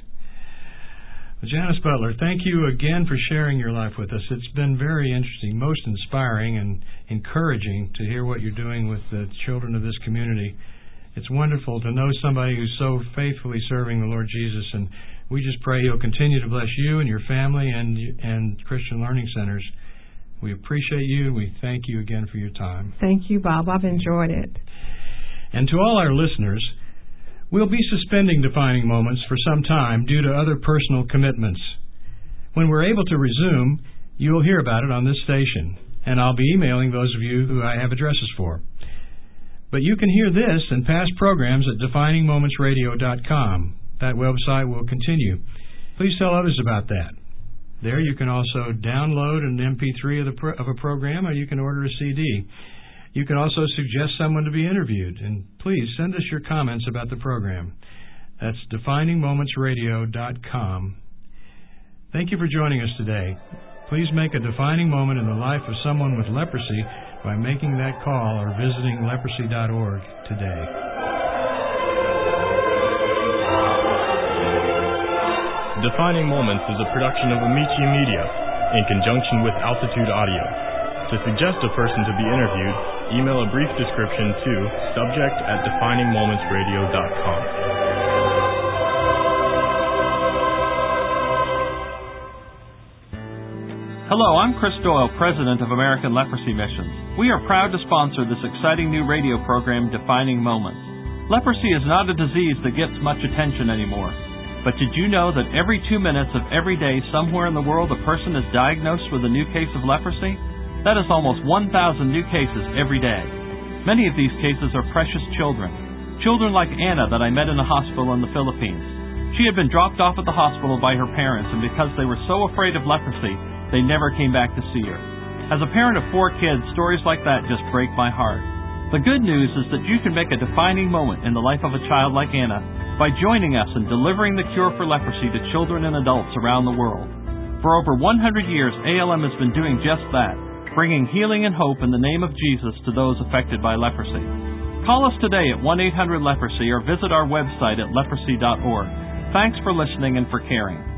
Well, Janice Butler, thank you again for sharing your life with us. It's been very interesting, most inspiring and encouraging to hear what you're doing with the children of this community. It's wonderful to know somebody who's so faithfully serving the Lord Jesus, and we just pray He'll continue to bless you and your family and and Christian Learning Centers. We appreciate you. We thank you again for your time. Thank you, Bob. I've enjoyed it. And to all our listeners, we'll be suspending Defining Moments for some time due to other personal commitments. When we're able to resume, you'll hear about it on this station, and I'll be emailing those of you who I have addresses for. But you can hear this and past programs at defining moments radio dot com. That website will continue. Please tell others about that. There you can also download an M P three of, the pro- of a program, or you can order a C D. You can also suggest someone to be interviewed, and please send us your comments about the program. That's defining moments radio dot com. Thank you for joining us today. Please make a defining moment in the life of someone with leprosy by making that call or visiting leprosy dot org today. Defining Moments is a production of Amici Media in conjunction with Altitude Audio. To suggest a person to be interviewed, email a brief description to subject at defining moments radio dot com. Hello, I'm Chris Doyle, President of American Leprosy Missions. We are proud to sponsor this exciting new radio program, Defining Moments. Leprosy is not a disease that gets much attention anymore. But did you know that every two minutes of every day somewhere in the world a person is diagnosed with a new case of leprosy? That is almost one thousand new cases every day. Many of these cases are precious children. Children like Anna that I met in a hospital in the Philippines. She had been dropped off at the hospital by her parents, and because they were so afraid of leprosy, they never came back to see her. As a parent of four kids, stories like that just break my heart. The good news is that you can make a defining moment in the life of a child like Anna by joining us in delivering the cure for leprosy to children and adults around the world. For over one hundred years, A L M has been doing just that, bringing healing and hope in the name of Jesus to those affected by leprosy. Call us today at one eight hundred leprosy or visit our website at leprosy dot org. Thanks for listening and for caring.